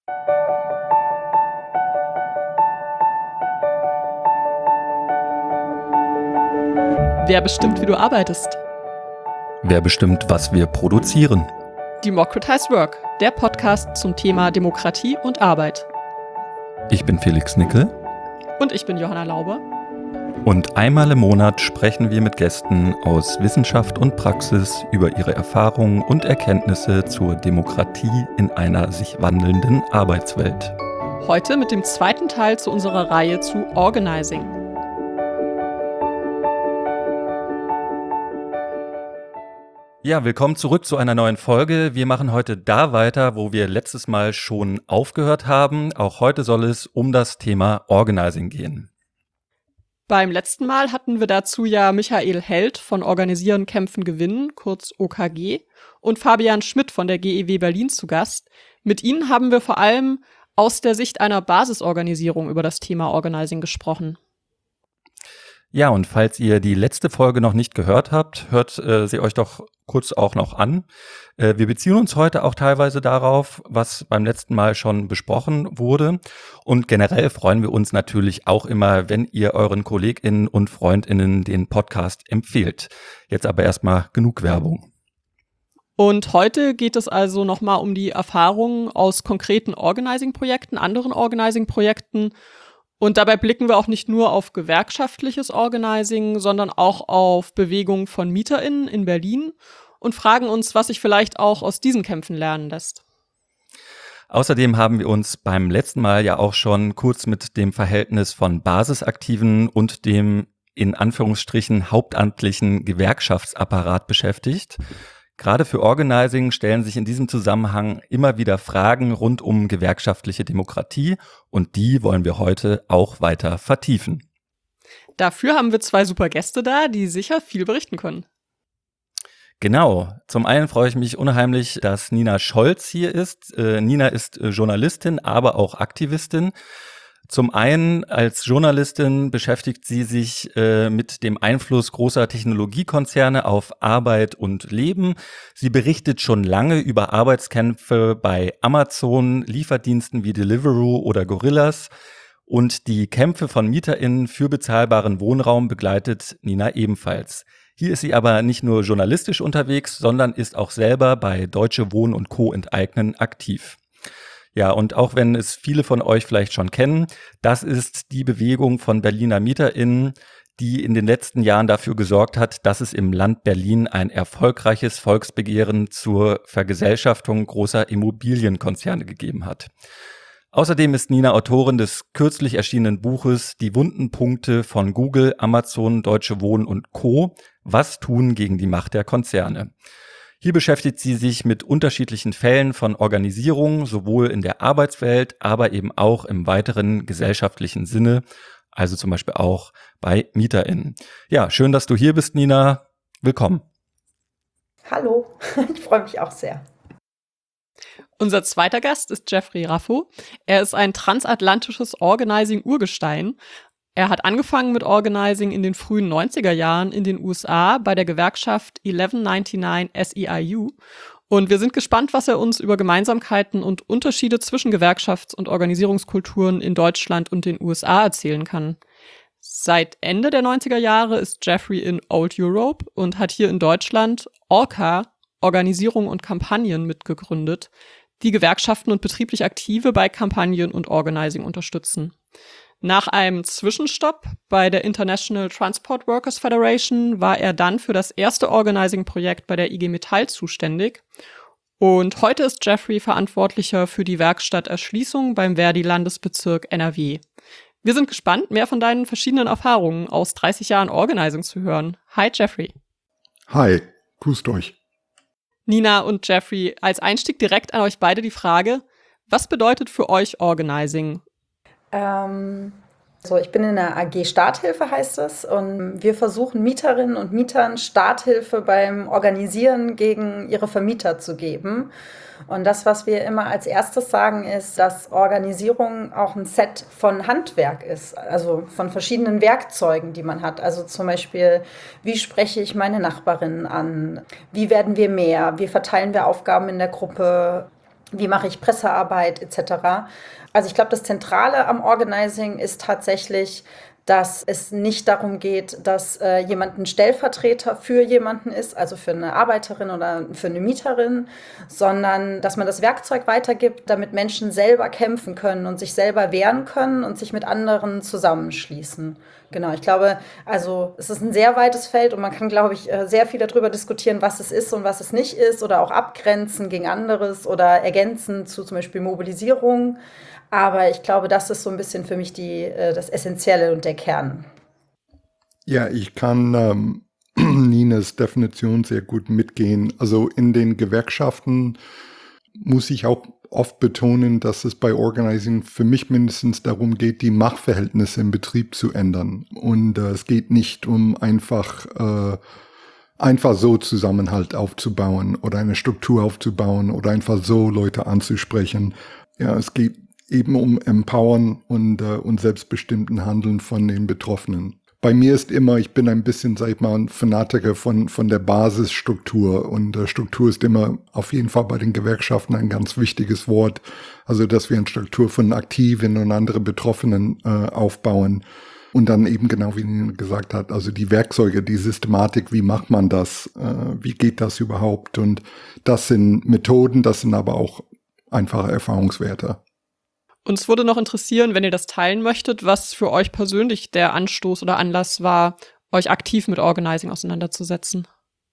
Wer bestimmt, wie du arbeitest? Wer bestimmt, was wir produzieren? Democratize Work, der Podcast zum Thema Demokratie und Arbeit. Ich bin Felix Nickel. Und ich bin Johanna Lauber. Und einmal im Monat sprechen wir mit Gästen aus Wissenschaft und Praxis über ihre Erfahrungen und Erkenntnisse zur Demokratie in einer sich wandelnden Arbeitswelt. Heute mit dem zweiten Teil zu unserer Reihe zu Organizing. Ja, willkommen zurück zu einer neuen Folge. Wir machen heute da weiter, wo wir letztes Mal schon aufgehört haben. Auch heute soll es um das Thema Organizing gehen. Beim letzten Mal hatten wir dazu ja Michael Held von Organisieren, Kämpfen, Gewinnen, kurz OKG, und Fabian Schmidt von der GEW Berlin zu Gast. Mit ihnen haben wir vor allem aus der Sicht einer Basisorganisierung über das Thema Organizing gesprochen. Ja, und falls ihr die letzte Folge noch nicht gehört habt, hört sie euch doch kurz auch noch an. Wir beziehen uns heute auch teilweise darauf, was beim letzten Mal schon besprochen wurde. Und generell freuen wir uns natürlich auch immer, wenn ihr euren KollegInnen und FreundInnen den Podcast empfehlt. Jetzt aber erstmal genug Werbung. Und heute geht es also nochmal um die Erfahrungen aus konkreten Organizing-Projekten, anderen Organizing-Projekten. Und dabei blicken wir auch nicht nur auf gewerkschaftliches Organizing, sondern auch auf Bewegungen von MieterInnen in Berlin und fragen uns, was sich vielleicht auch aus diesen Kämpfen lernen lässt. Außerdem haben wir uns beim letzten Mal ja auch schon kurz mit dem Verhältnis von Basisaktiven und dem in Anführungsstrichen hauptamtlichen Gewerkschaftsapparat beschäftigt. Gerade für Organizing stellen sich in diesem Zusammenhang immer wieder Fragen rund um gewerkschaftliche Demokratie und die wollen wir heute auch weiter vertiefen. Dafür haben wir zwei super Gäste da, die sicher viel berichten können. Genau. Zum einen freue ich mich unheimlich, dass Nina Scholz hier ist. Nina ist Journalistin, aber auch Aktivistin. Zum einen als Journalistin beschäftigt sie sich mit dem Einfluss großer Technologiekonzerne auf Arbeit und Leben. Sie berichtet schon lange über Arbeitskämpfe bei Amazon, Lieferdiensten wie Deliveroo oder Gorillas. Und die Kämpfe von MieterInnen für bezahlbaren Wohnraum begleitet Nina ebenfalls. Hier ist sie aber nicht nur journalistisch unterwegs, sondern ist auch selber bei Deutsche Wohnen und Co. enteignen aktiv. Ja, und auch wenn es viele von euch vielleicht schon kennen, das ist die Bewegung von Berliner MieterInnen, die in den letzten Jahren dafür gesorgt hat, dass es im Land Berlin ein erfolgreiches Volksbegehren zur Vergesellschaftung großer Immobilienkonzerne gegeben hat. Außerdem ist Nina Autorin des kürzlich erschienenen Buches Die wunden Punkte von Google, Amazon, Deutsche Wohnen und Co. Was tun gegen die Macht der Konzerne? Hier beschäftigt sie sich mit unterschiedlichen Fällen von Organisierung, sowohl in der Arbeitswelt, aber eben auch im weiteren gesellschaftlichen Sinne, also zum Beispiel auch bei MieterInnen. Ja, schön, dass du hier bist, Nina. Willkommen. Hallo, ich freue mich auch sehr. Unser zweiter Gast ist Jeffrey Raffo. Er ist ein transatlantisches Organizing-Urgestein. Er hat angefangen mit Organizing in den frühen 90er Jahren in den USA bei der Gewerkschaft 1199 SEIU. Und wir sind gespannt, was er uns über Gemeinsamkeiten und Unterschiede zwischen Gewerkschafts- und Organisierungskulturen in Deutschland und den USA erzählen kann. Seit Ende der 90er Jahre ist Jeffrey in Old Europe und hat hier in Deutschland ORCA, Organisierung und Kampagnen, mitgegründet, die Gewerkschaften und betrieblich Aktive bei Kampagnen und Organizing unterstützen. Nach einem Zwischenstopp bei der International Transport Workers Federation war er dann für das erste Organizing-Projekt bei der IG Metall zuständig. Und heute ist Jeffrey Verantwortlicher für die Werkstatt Erschließung beim Verdi-Landesbezirk NRW. Wir sind gespannt, mehr von deinen verschiedenen Erfahrungen aus 30 Jahren Organizing zu hören. Hi, Jeffrey. Hi, grüßt euch. Nina und Jeffrey, als Einstieg direkt an euch beide die Frage, was bedeutet für euch Organizing? Ich bin in der AG Starthilfe, heißt es, und wir versuchen Mieterinnen und Mietern Starthilfe beim Organisieren gegen ihre Vermieter zu geben. Und das, was wir immer als erstes sagen, ist, dass Organisierung auch ein Set von Handwerk ist, also von verschiedenen Werkzeugen, die man hat. Also zum Beispiel, wie spreche ich meine Nachbarinnen an? Wie werden wir mehr? Wie verteilen wir Aufgaben in der Gruppe? Wie mache ich Pressearbeit etc. Also ich glaube, das Zentrale am Organizing ist tatsächlich, dass es nicht darum geht, dass jemand ein Stellvertreter für jemanden ist, also für eine Arbeiterin oder für eine Mieterin, sondern dass man das Werkzeug weitergibt, damit Menschen selber kämpfen können und sich selber wehren können und sich mit anderen zusammenschließen. Genau, ich glaube, also es ist ein sehr weites Feld und man kann, glaube ich, sehr viel darüber diskutieren, was es ist und was es nicht ist oder auch abgrenzen gegen anderes oder ergänzen zu zum Beispiel Mobilisierung. Aber ich glaube, das ist so ein bisschen für mich das Essentielle und der Kern. Ja, ich kann Ninas Definition sehr gut mitgehen. Also in den Gewerkschaften muss ich auch oft betonen, dass es bei Organizing für mich mindestens darum geht, die Machtverhältnisse im Betrieb zu ändern. Und es geht nicht um einfach so Zusammenhalt aufzubauen oder eine Struktur aufzubauen oder einfach so Leute anzusprechen. Ja, es geht eben um Empowern und selbstbestimmten Handeln von den Betroffenen. Bei mir ist immer, ich bin ein bisschen, sag ich mal, ein Fanatiker von der Basisstruktur und Struktur ist immer auf jeden Fall bei den Gewerkschaften ein ganz wichtiges Wort. Also, dass wir eine Struktur von Aktiven und anderen Betroffenen aufbauen und dann eben genau wie Nina gesagt hat, also die Werkzeuge, die Systematik, wie macht man das, wie geht das überhaupt und das sind Methoden, das sind aber auch einfache Erfahrungswerte. Uns würde noch interessieren, wenn ihr das teilen möchtet, was für euch persönlich der Anstoß oder Anlass war, euch aktiv mit Organizing auseinanderzusetzen.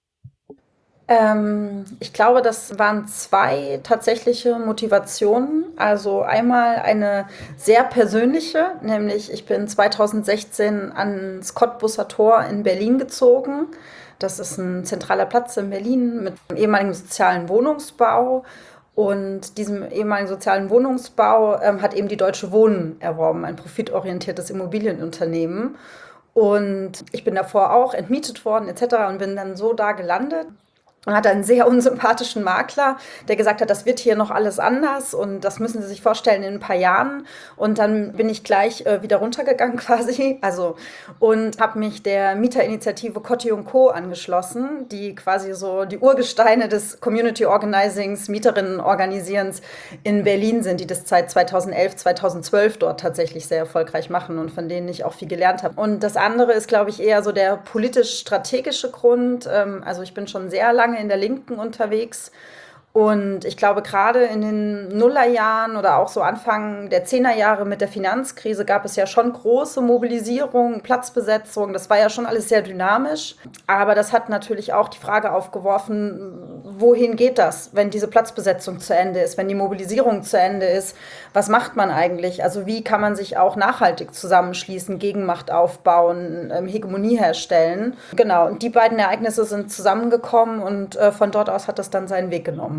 Ich glaube, das waren 2 tatsächliche Motivationen. Also einmal eine sehr persönliche, nämlich ich bin 2016 ans Cottbusser Tor in Berlin gezogen. Das ist ein zentraler Platz in Berlin mit einem ehemaligen sozialen Wohnungsbau. Und diesem ehemaligen sozialen Wohnungsbau hat eben die Deutsche Wohnen erworben, ein profitorientiertes Immobilienunternehmen. Und ich bin davor auch entmietet worden etc. und bin dann so da gelandet. Und hatte einen sehr unsympathischen Makler, der gesagt hat, das wird hier noch alles anders und das müssen Sie sich vorstellen in ein paar Jahren. Und dann bin ich gleich wieder runtergegangen quasi, und habe mich der Mieterinitiative Cotti & Co. angeschlossen, die quasi so die Urgesteine des Community Organizings, Mieterinnen-Organisierens in Berlin sind, die das seit 2011, 2012 dort tatsächlich sehr erfolgreich machen und von denen ich auch viel gelernt habe. Und das andere ist, glaube ich, eher so der politisch-strategische Grund. Also ich bin schon sehr lange in der Linken unterwegs und ich glaube, gerade in den Nullerjahren oder auch so Anfang der 10er Jahre mit der Finanzkrise gab es ja schon große Mobilisierung, Platzbesetzung. Das war ja schon alles sehr dynamisch. Aber das hat natürlich auch die Frage aufgeworfen, wohin geht das, wenn diese Platzbesetzung zu Ende ist, wenn die Mobilisierung zu Ende ist? Was macht man eigentlich? Also wie kann man sich auch nachhaltig zusammenschließen, Gegenmacht aufbauen, Hegemonie herstellen? Genau, und die beiden Ereignisse sind zusammengekommen und von dort aus hat das dann seinen Weg genommen.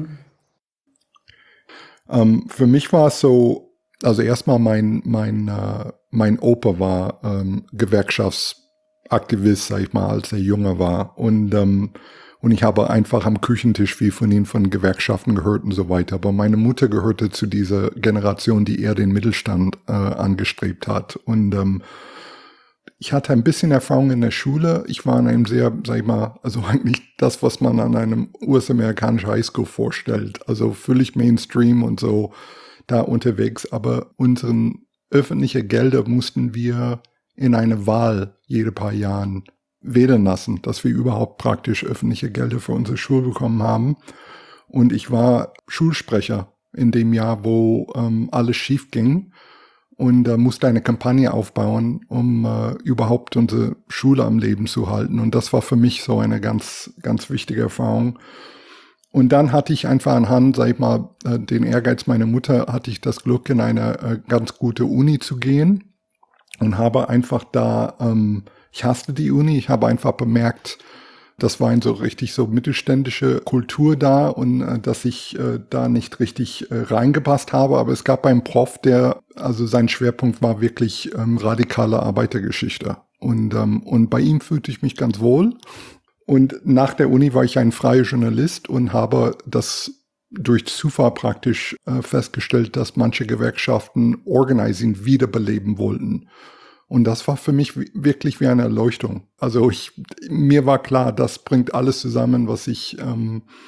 Für mich war es so, also erstmal mein Opa war Gewerkschaftsaktivist, sag ich mal, als er jünger war. Und ich habe einfach am Küchentisch viel von ihnen von Gewerkschaften gehört und so weiter. Aber meine Mutter gehörte zu dieser Generation, die eher den Mittelstand angestrebt hat. Und ich hatte ein bisschen Erfahrung in der Schule. Ich war in einem sehr, sag ich mal, also eigentlich das, was man an einem US-amerikanischen Highschool vorstellt. Also völlig Mainstream und so da unterwegs. Aber unseren öffentliche Gelder mussten wir in eine Wahl jede paar Jahren wählen lassen, dass wir überhaupt praktisch öffentliche Gelder für unsere Schule bekommen haben. Und ich war Schulsprecher in dem Jahr, wo alles schief ging. Und musste eine Kampagne aufbauen, um überhaupt unsere Schule am Leben zu halten. Und das war für mich so eine ganz, ganz wichtige Erfahrung. Und dann hatte ich einfach anhand, sag ich mal, den Ehrgeiz meiner Mutter, hatte ich das Glück, in eine ganz gute Uni zu gehen und habe einfach da, ich hasste die Uni, ich habe einfach bemerkt, das war eine so richtig so mittelständische Kultur da und dass ich da nicht richtig reingepasst habe. Aber es gab einen Prof, also sein Schwerpunkt war wirklich radikale Arbeitergeschichte. Und bei ihm fühlte ich mich ganz wohl. Und nach der Uni war ich ein freier Journalist und habe das durch Zufall praktisch festgestellt, dass manche Gewerkschaften Organizing wiederbeleben wollten. Und das war für mich wirklich wie eine Erleuchtung. Also mir war klar, das bringt alles zusammen, was ich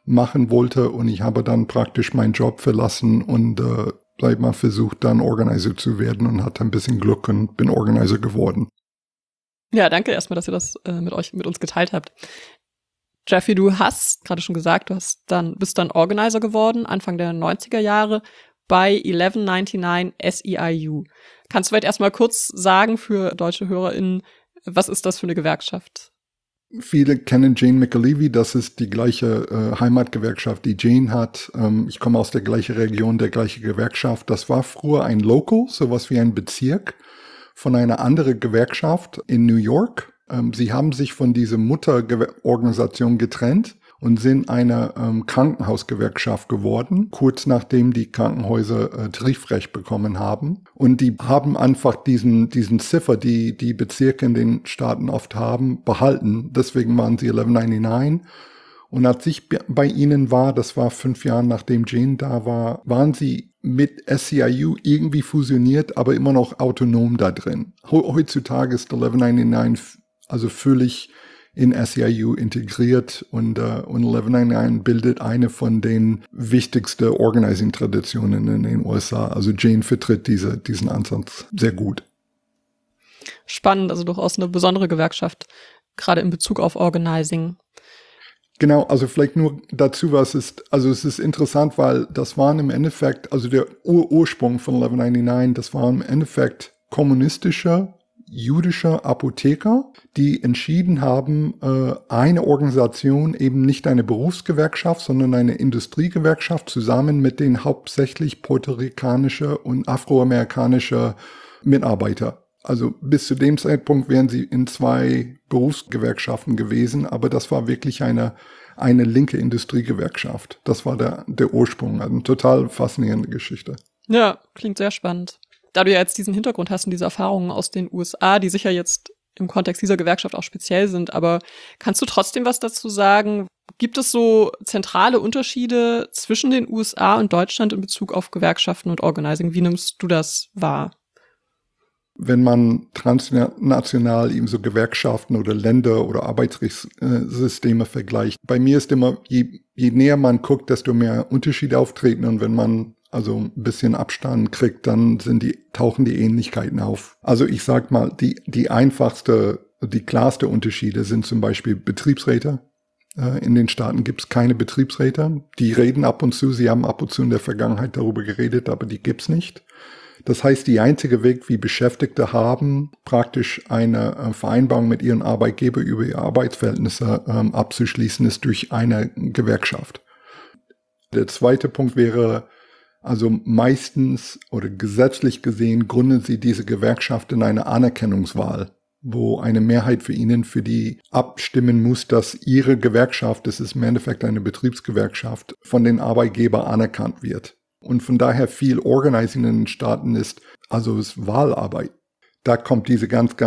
machen wollte und ich habe dann praktisch meinen Job verlassen und sag mal versucht dann Organizer zu werden und hatte ein bisschen Glück und bin Organizer geworden. Ja, danke erstmal, dass ihr das mit uns geteilt habt. Jeffrey, du hast gerade schon gesagt, bist dann Organizer geworden, Anfang der 90er Jahre bei 1199 SEIU. Kannst du vielleicht erstmal kurz sagen für deutsche HörerInnen, was ist das für eine Gewerkschaft? Viele kennen Jane McAlevey, das ist die gleiche Heimatgewerkschaft, die Jane hat. Ich komme aus der gleichen Region, der gleiche Gewerkschaft. Das war früher ein Local, sowas wie ein Bezirk von einer anderen Gewerkschaft in New York. Sie haben sich von dieser Mutterorganisation getrennt und sind eine Krankenhausgewerkschaft geworden, kurz nachdem die Krankenhäuser Tarifrecht bekommen haben. Und die haben einfach diesen Ziffer, die Bezirke in den Staaten oft haben, behalten. Deswegen waren sie 1199. Und als ich bei ihnen war, das war 5 Jahre nachdem Jane da war, waren sie mit SEIU irgendwie fusioniert, aber immer noch autonom da drin. Heutzutage ist 1199 also völlig in SEIU integriert und 1199 bildet eine von den wichtigsten Organizing-Traditionen in den USA. Also Jane vertritt diesen Ansatz sehr gut. Spannend, also durchaus eine besondere Gewerkschaft, gerade in Bezug auf Organizing. Genau, also vielleicht nur dazu, es ist interessant, weil das waren im Endeffekt, also der Ursprung von 1199, das waren im Endeffekt kommunistische, jüdische Apotheker, die entschieden haben, eine Organisation, eben nicht eine Berufsgewerkschaft, sondern eine Industriegewerkschaft zusammen mit den hauptsächlich puerto-ricanische und afroamerikanische Mitarbeiter. Also bis zu dem Zeitpunkt wären sie in 2 Berufsgewerkschaften gewesen, aber das war wirklich eine linke Industriegewerkschaft. Das war der Ursprung. Also eine total faszinierende Geschichte. Ja, klingt sehr spannend. Da du ja jetzt diesen Hintergrund hast und diese Erfahrungen aus den USA, die sicher jetzt im Kontext dieser Gewerkschaft auch speziell sind, aber kannst du trotzdem was dazu sagen? Gibt es so zentrale Unterschiede zwischen den USA und Deutschland in Bezug auf Gewerkschaften und Organizing? Wie nimmst du das wahr? Wenn man transnational eben so Gewerkschaften oder Länder oder Arbeitsrechtssysteme vergleicht, bei mir ist immer, je näher man guckt, desto mehr Unterschiede auftreten und wenn man also ein bisschen Abstand kriegt, dann tauchen die Ähnlichkeiten auf. Also ich sag mal, die einfachste, die klarste Unterschiede sind zum Beispiel Betriebsräte. In den Staaten gibt es keine Betriebsräte. Die reden ab und zu, sie haben ab und zu in der Vergangenheit darüber geredet, aber die gibt's nicht. Das heißt, die einzige Weg, wie Beschäftigte haben, praktisch eine Vereinbarung mit ihren Arbeitgeber über ihre Arbeitsverhältnisse abzuschließen, ist durch eine Gewerkschaft. Der zweite Punkt wäre, also meistens oder gesetzlich gesehen gründen sie diese Gewerkschaft in eine Anerkennungswahl, wo eine Mehrheit für die abstimmen muss, dass ihre Gewerkschaft, das ist im Endeffekt eine Betriebsgewerkschaft, von den Arbeitgebern anerkannt wird. Und von daher viel Organizing in den Staaten ist Wahlarbeit. Da kommt diese ganz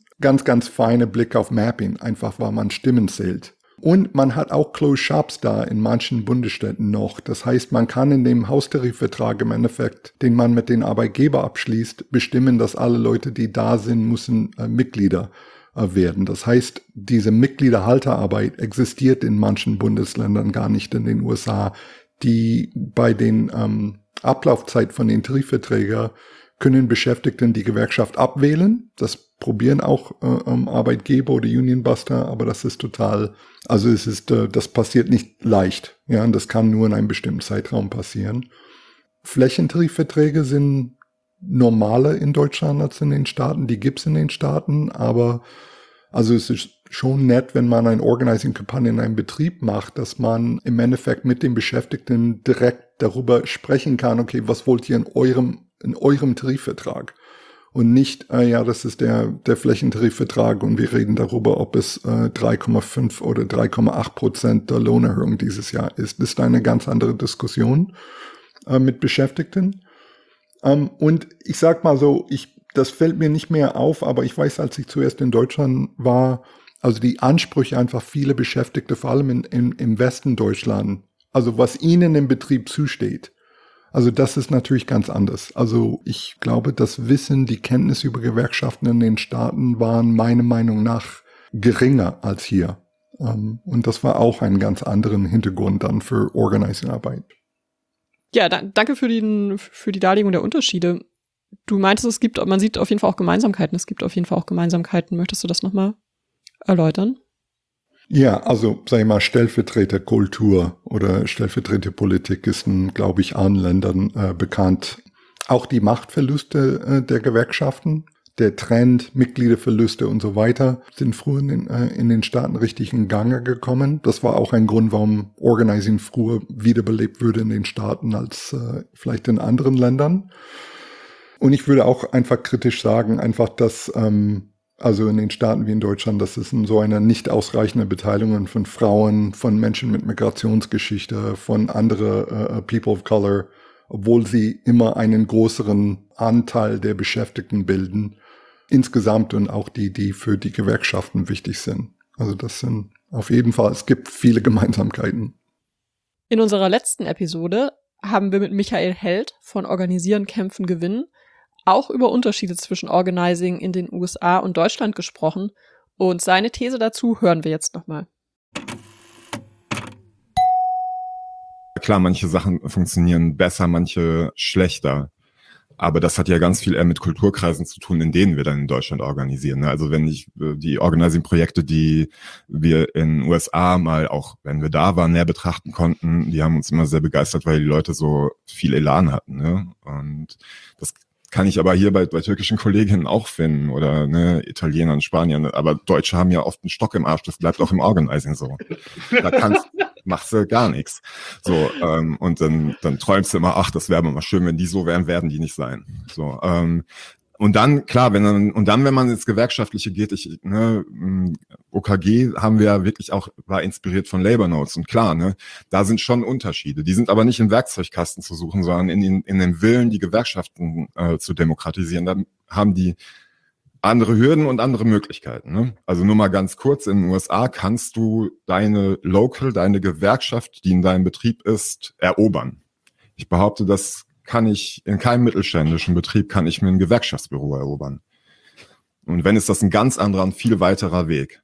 feine Blick auf Mapping, einfach weil man Stimmen zählt. Und man hat auch Closed Shops da in manchen Bundesstädten noch. Das heißt, man kann in dem Haustarifvertrag im Endeffekt, den man mit den Arbeitgebern abschließt, bestimmen, dass alle Leute, die da sind, müssen Mitglieder werden. Das heißt, diese Mitgliederhalterarbeit existiert in manchen Bundesländern gar nicht in den USA. Die bei den Ablaufzeit von den Tarifverträgen können Beschäftigten die Gewerkschaft abwählen. Das probieren auch Arbeitgeber oder Unionbuster, aber das ist das passiert nicht leicht. Ja, und das kann nur in einem bestimmten Zeitraum passieren. Flächentarifverträge sind normaler in Deutschland als in den Staaten. Die gibt's in den Staaten, aber es ist schon nett, wenn man eine Organizing-Kampagne in einem Betrieb macht, dass man im Endeffekt mit den Beschäftigten direkt darüber sprechen kann, okay, was wollt ihr in eurem Tarifvertrag? Und nicht, das ist der Flächentarifvertrag und wir reden darüber, ob es 3,5 oder 3,8% der Lohnerhöhung dieses Jahr ist. Das ist eine ganz andere Diskussion mit Beschäftigten. Und ich sag mal so, das fällt mir nicht mehr auf, aber ich weiß, als ich zuerst in Deutschland war, also die Ansprüche einfach viele Beschäftigte, vor allem im Westen Deutschland, also was ihnen im Betrieb zusteht. Also das ist natürlich ganz anders. Also ich glaube, das Wissen, die Kenntnis über Gewerkschaften in den Staaten waren meiner Meinung nach geringer als hier. Und das war auch einen ganz anderen Hintergrund dann für Organizing-Arbeit. Ja, danke für die Darlegung der Unterschiede. Du meintest, man sieht auf jeden Fall auch Gemeinsamkeiten. Es gibt auf jeden Fall auch Gemeinsamkeiten. Möchtest du das nochmal erläutern? Ja, also, sag ich mal, Stellvertreterkultur oder Stellvertreterpolitik ist in, glaube ich, allen Ländern bekannt. Auch die Machtverluste der Gewerkschaften, der Trend, Mitgliederverluste und so weiter sind früher in den Staaten richtig in Gange gekommen. Das war auch ein Grund, warum Organizing früher wiederbelebt würde in den Staaten als vielleicht in anderen Ländern. Und ich würde auch einfach kritisch sagen, einfach, dass also in den Staaten wie in Deutschland, das ist so eine nicht ausreichende Beteiligung von Frauen, von Menschen mit Migrationsgeschichte, von andere People of Color, obwohl sie immer einen größeren Anteil der Beschäftigten bilden, insgesamt und auch die für die Gewerkschaften wichtig sind. Also das sind auf jeden Fall, es gibt viele Gemeinsamkeiten. In unserer letzten Episode haben wir mit Michael Held von Organisieren, Kämpfen, Gewinnen auch über Unterschiede zwischen Organizing in den USA und Deutschland gesprochen und seine These dazu hören wir jetzt nochmal. Klar, manche Sachen funktionieren besser, manche schlechter. Aber das hat ja ganz viel eher mit Kulturkreisen zu tun, in denen wir dann in Deutschland organisieren. Also wenn ich die Organizing-Projekte, die wir in den USA mal, auch wenn wir da waren, näher betrachten konnten, die haben uns immer sehr begeistert, weil die Leute so viel Elan hatten. Ne? Und das kann ich aber hier bei türkischen Kolleginnen auch finden oder ne, Italienern, Spaniern. Aber Deutsche haben ja oft einen Stock im Arsch, das bleibt auch im Organizing so. Da machst du gar nichts. So, und dann träumst du immer, ach, das wäre mal schön, wenn die so wären, werden die nicht sein. So, und dann, klar, wenn man ins Gewerkschaftliche geht, OKG haben wir ja wirklich auch, war inspiriert von Labor Notes und klar, ne, da sind schon Unterschiede. Die sind aber nicht im Werkzeugkasten zu suchen, sondern in dem Willen, die Gewerkschaften zu demokratisieren. Da haben die andere Hürden und andere Möglichkeiten. Ne? Also nur mal ganz kurz, in den USA kannst du deine Gewerkschaft, die in deinem Betrieb ist, erobern. Ich behaupte, das kann ich in keinem mittelständischen Betrieb, kann ich mir ein Gewerkschaftsbüro erobern. Und wenn, ist das ein ganz anderer und viel weiterer Weg.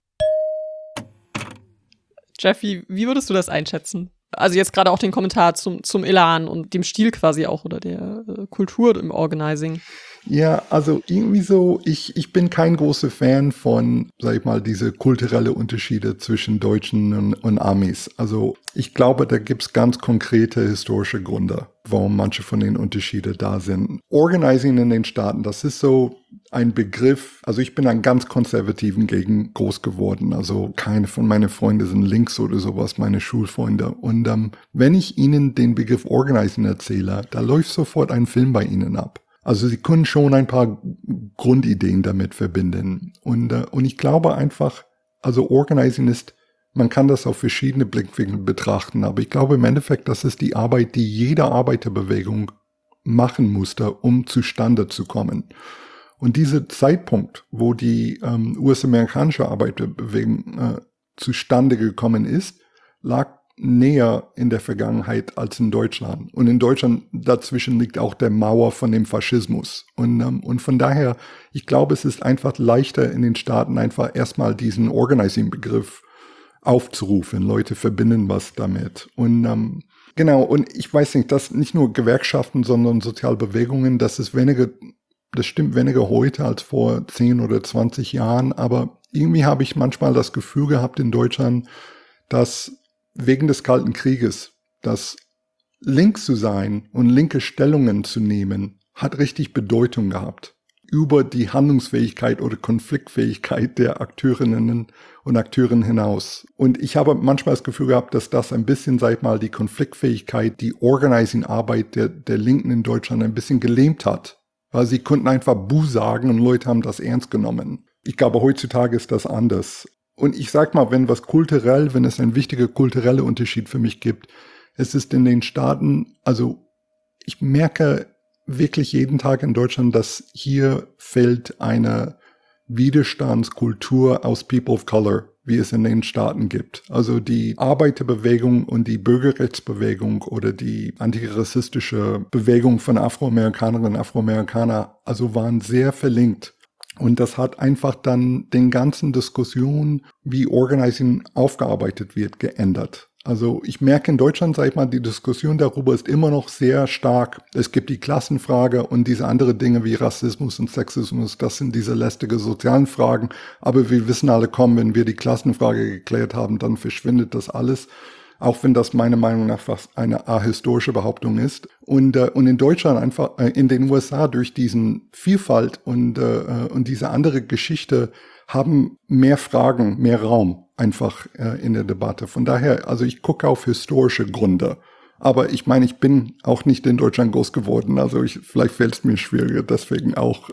Jeffy, wie würdest du das einschätzen? Also jetzt gerade auch den Kommentar zum Elan und dem Stil quasi auch oder der Kultur im Organizing. Ja, also irgendwie so, ich bin kein großer Fan von, sag ich mal, diese kulturelle Unterschiede zwischen Deutschen und Amis. Also ich glaube, da gibt's ganz konkrete historische Gründe, warum manche von den Unterschieden da sind. Organizing in den Staaten, das ist so ein Begriff, also ich bin an ganz konservativen Gegend groß geworden. Also keine von meinen Freunden sind links oder sowas, meine Schulfreunde. Und wenn ich ihnen den Begriff Organizing erzähle, da läuft sofort ein Film bei ihnen ab. Also sie können schon ein paar Grundideen damit verbinden. Und ich glaube einfach, also Organizing ist, man kann das auf verschiedene Blickwinkel betrachten, aber ich glaube im Endeffekt, das ist die Arbeit, die jede Arbeiterbewegung machen musste, um zustande zu kommen. Und dieser Zeitpunkt, wo die US-amerikanische Arbeiterbewegung zustande gekommen ist, lag näher in der Vergangenheit als in Deutschland. Und in Deutschland dazwischen liegt auch der Mauer von dem Faschismus. Und von daher, ich glaube, es ist einfach leichter in den Staaten einfach erstmal diesen Organizing-Begriff aufzurufen. Leute verbinden was damit. Und genau, und ich weiß nicht, dass nicht nur Gewerkschaften, sondern Sozialbewegungen, das stimmt weniger heute als vor 10 oder 20 Jahren, aber irgendwie habe ich manchmal das Gefühl gehabt in Deutschland, dass wegen des Kalten Krieges, dass links zu sein und linke Stellungen zu nehmen, hat richtig Bedeutung gehabt. Über die Handlungsfähigkeit oder Konfliktfähigkeit der Akteurinnen und Akteuren hinaus. Und ich habe manchmal das Gefühl gehabt, dass das ein bisschen, sag ich mal, die Konfliktfähigkeit, die Organizing-Arbeit der Linken in Deutschland ein bisschen gelähmt hat. Weil sie konnten einfach Buh sagen und Leute haben das ernst genommen. Ich glaube, heutzutage ist das anders. Und ich sag mal, wenn es ein wichtiger kultureller Unterschied für mich gibt, es ist in den Staaten, also ich merke wirklich jeden Tag in Deutschland, dass hier fehlt eine Widerstandskultur aus People of Color, wie es in den Staaten gibt. Also die Arbeiterbewegung und die Bürgerrechtsbewegung oder die antirassistische Bewegung von Afroamerikanerinnen und Afroamerikanern, also waren sehr verlinkt. Und das hat einfach dann den ganzen Diskussion, wie Organizing aufgearbeitet wird, geändert. Also ich merke in Deutschland, sag ich mal, die Diskussion darüber ist immer noch sehr stark. Es gibt die Klassenfrage und diese andere Dinge wie Rassismus und Sexismus, das sind diese lästige sozialen Fragen. Aber wir wissen alle, wenn wir die Klassenfrage geklärt haben, dann verschwindet das alles. Auch wenn das meiner Meinung nach fast eine ahistorische Behauptung ist. Und in Deutschland einfach, in den USA durch diesen Vielfalt und diese andere Geschichte haben mehr Fragen, mehr Raum einfach in der Debatte. Von daher, also ich gucke auf historische Gründe. Aber ich meine, ich bin auch nicht in Deutschland groß geworden. Also vielleicht fällt es mir schwieriger, deswegen auch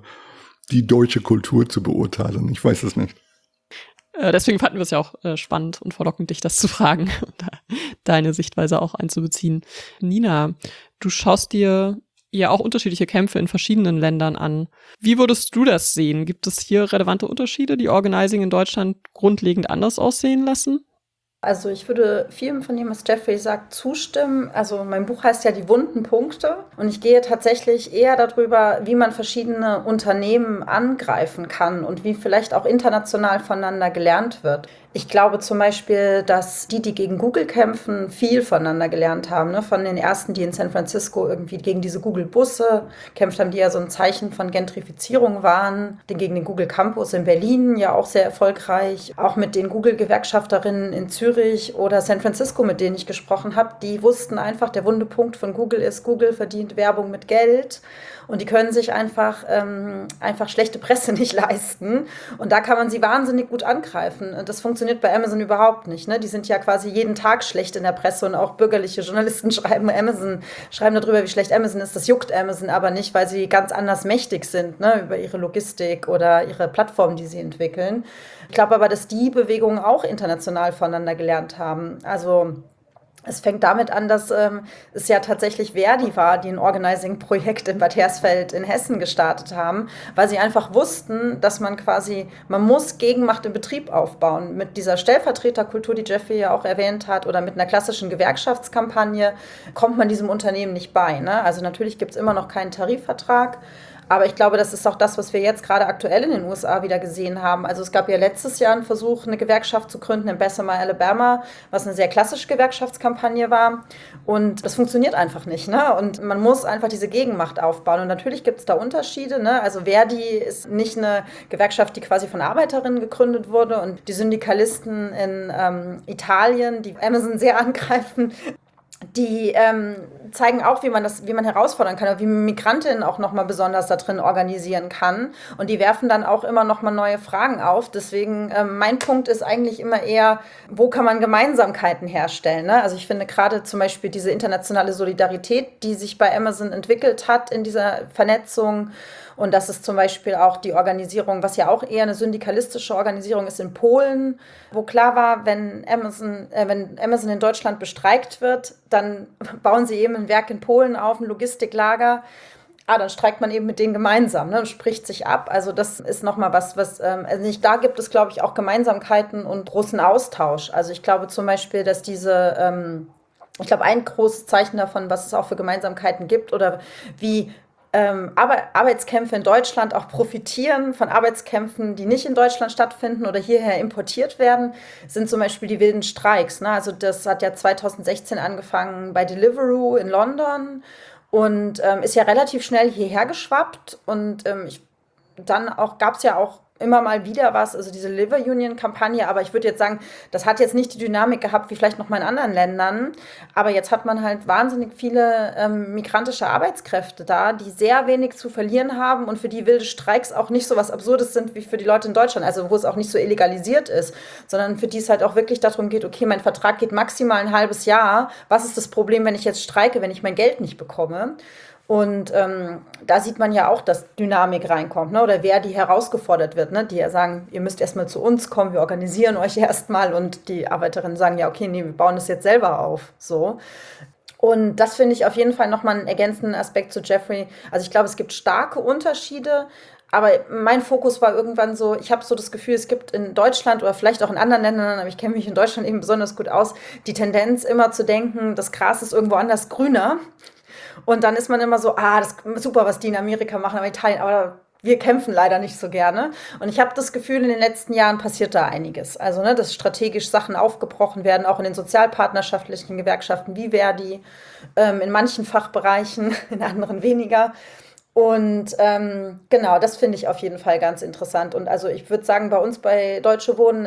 die deutsche Kultur zu beurteilen. Ich weiß es nicht. Deswegen fanden wir es ja auch spannend und verlockend, dich das zu fragen und deine Sichtweise auch einzubeziehen. Nina, du schaust dir ja auch unterschiedliche Kämpfe in verschiedenen Ländern an. Wie würdest du das sehen? Gibt es hier relevante Unterschiede, die Organizing in Deutschland grundlegend anders aussehen lassen? Also ich würde vielem von dem, was Jeffrey sagt, zustimmen. Also mein Buch heißt ja Die wunden Punkte und ich gehe tatsächlich eher darüber, wie man verschiedene Unternehmen angreifen kann und wie vielleicht auch international voneinander gelernt wird. Ich glaube zum Beispiel, dass die gegen Google kämpfen, viel voneinander gelernt haben. Ne? Von den ersten, die in San Francisco irgendwie gegen diese Google-Busse kämpft haben, die ja so ein Zeichen von Gentrifizierung waren. Gegen den Google Campus in Berlin ja auch sehr erfolgreich. Auch mit den Google-Gewerkschafterinnen in Zürich oder San Francisco, mit denen ich gesprochen habe, die wussten einfach, der wunde Punkt von Google ist, Google verdient Werbung mit Geld. Und die können sich einfach schlechte Presse nicht leisten. Und da kann man sie wahnsinnig gut angreifen. Und das funktioniert bei Amazon überhaupt nicht. Ne? Die sind ja quasi jeden Tag schlecht in der Presse und auch bürgerliche Journalisten schreiben darüber, wie schlecht Amazon ist. Das juckt Amazon aber nicht, weil sie ganz anders mächtig sind, ne? Über ihre Logistik oder ihre Plattform, die sie entwickeln. Ich glaube aber, dass die Bewegungen auch international voneinander gelernt haben. Also es fängt damit an, dass es ja tatsächlich Verdi war, die ein Organizing-Projekt in Bad Hersfeld in Hessen gestartet haben, weil sie einfach wussten, dass man muss Gegenmacht im Betrieb aufbauen. Mit dieser Stellvertreterkultur, die Jeffrey ja auch erwähnt hat, oder mit einer klassischen Gewerkschaftskampagne kommt man diesem Unternehmen nicht bei. Ne? Also natürlich gibt es immer noch keinen Tarifvertrag. Aber ich glaube, das ist auch das, was wir jetzt gerade aktuell in den USA wieder gesehen haben. Also es gab ja letztes Jahr einen Versuch, eine Gewerkschaft zu gründen in Bessemer, Alabama, was eine sehr klassische Gewerkschaftskampagne war. Und das funktioniert einfach nicht. Ne? Und man muss einfach diese Gegenmacht aufbauen. Und natürlich gibt es da Unterschiede. Ne? Also Verdi ist nicht eine Gewerkschaft, die quasi von Arbeiterinnen gegründet wurde. Und die Syndikalisten in Italien, die Amazon sehr angreifen, die zeigen auch, wie man herausfordern kann, wie man Migrantinnen auch nochmal besonders da drin organisieren kann. Und die werfen dann auch immer nochmal neue Fragen auf. Deswegen, mein Punkt ist eigentlich immer eher, wo kann man Gemeinsamkeiten herstellen? Ne? Also ich finde gerade zum Beispiel diese internationale Solidarität, die sich bei Amazon entwickelt hat in dieser Vernetzung. Und das ist zum Beispiel auch die Organisierung, was ja auch eher eine syndikalistische Organisierung ist in Polen, wo klar war, wenn Amazon in Deutschland bestreikt wird, dann bauen sie eben ein Werk in Polen auf, ein Logistiklager. Dann streikt man eben mit denen gemeinsam, ne, und spricht sich ab. Also das ist nochmal was da gibt es, glaube ich, auch Gemeinsamkeiten und großen Austausch. Also ich glaube zum Beispiel, dass ein großes Zeichen davon, was es auch für Gemeinsamkeiten gibt oder wie Arbeitskämpfe in Deutschland auch profitieren von Arbeitskämpfen, die nicht in Deutschland stattfinden oder hierher importiert werden, sind zum Beispiel die wilden Streiks. Ne? Also das hat ja 2016 angefangen bei Deliveroo in London und ist ja relativ schnell hierher geschwappt. Und dann gab es ja auch immer mal wieder was, also diese Liver Union-Kampagne, aber ich würde jetzt sagen, das hat jetzt nicht die Dynamik gehabt wie vielleicht noch mal in anderen Ländern, aber jetzt hat man halt wahnsinnig viele migrantische Arbeitskräfte da, die sehr wenig zu verlieren haben und für die wilde Streiks auch nicht so was Absurdes sind wie für die Leute in Deutschland, also wo es auch nicht so illegalisiert ist, sondern für die es halt auch wirklich darum geht, okay, mein Vertrag geht maximal ein halbes Jahr, was ist das Problem, wenn ich jetzt streike, wenn ich mein Geld nicht bekomme? Und da sieht man ja auch, dass Dynamik reinkommt, ne? Oder wer die herausgefordert wird, ne? Die ja sagen, ihr müsst erstmal zu uns kommen, wir organisieren euch erstmal und die Arbeiterinnen sagen, ja okay, nee, wir bauen das jetzt selber auf, so. Und das finde ich auf jeden Fall nochmal einen ergänzenden Aspekt zu Jeffrey. Also ich glaube, es gibt starke Unterschiede, aber mein Fokus war irgendwann so, ich habe so das Gefühl, es gibt in Deutschland oder vielleicht auch in anderen Ländern, aber ich kenne mich in Deutschland eben besonders gut aus, die Tendenz immer zu denken, das Gras ist irgendwo anders grüner. Und dann ist man immer so, das ist super, was die in Amerika machen, aber Italien, aber Wir kämpfen leider nicht so gerne. Und ich habe das Gefühl, in den letzten Jahren passiert da einiges. Also, dass strategisch Sachen aufgebrochen werden, auch in den sozialpartnerschaftlichen Gewerkschaften wie Verdi, in manchen Fachbereichen, in anderen weniger. Und genau, das finde ich auf jeden Fall ganz interessant. Und also ich würde sagen, bei uns bei Deutsche Wohnen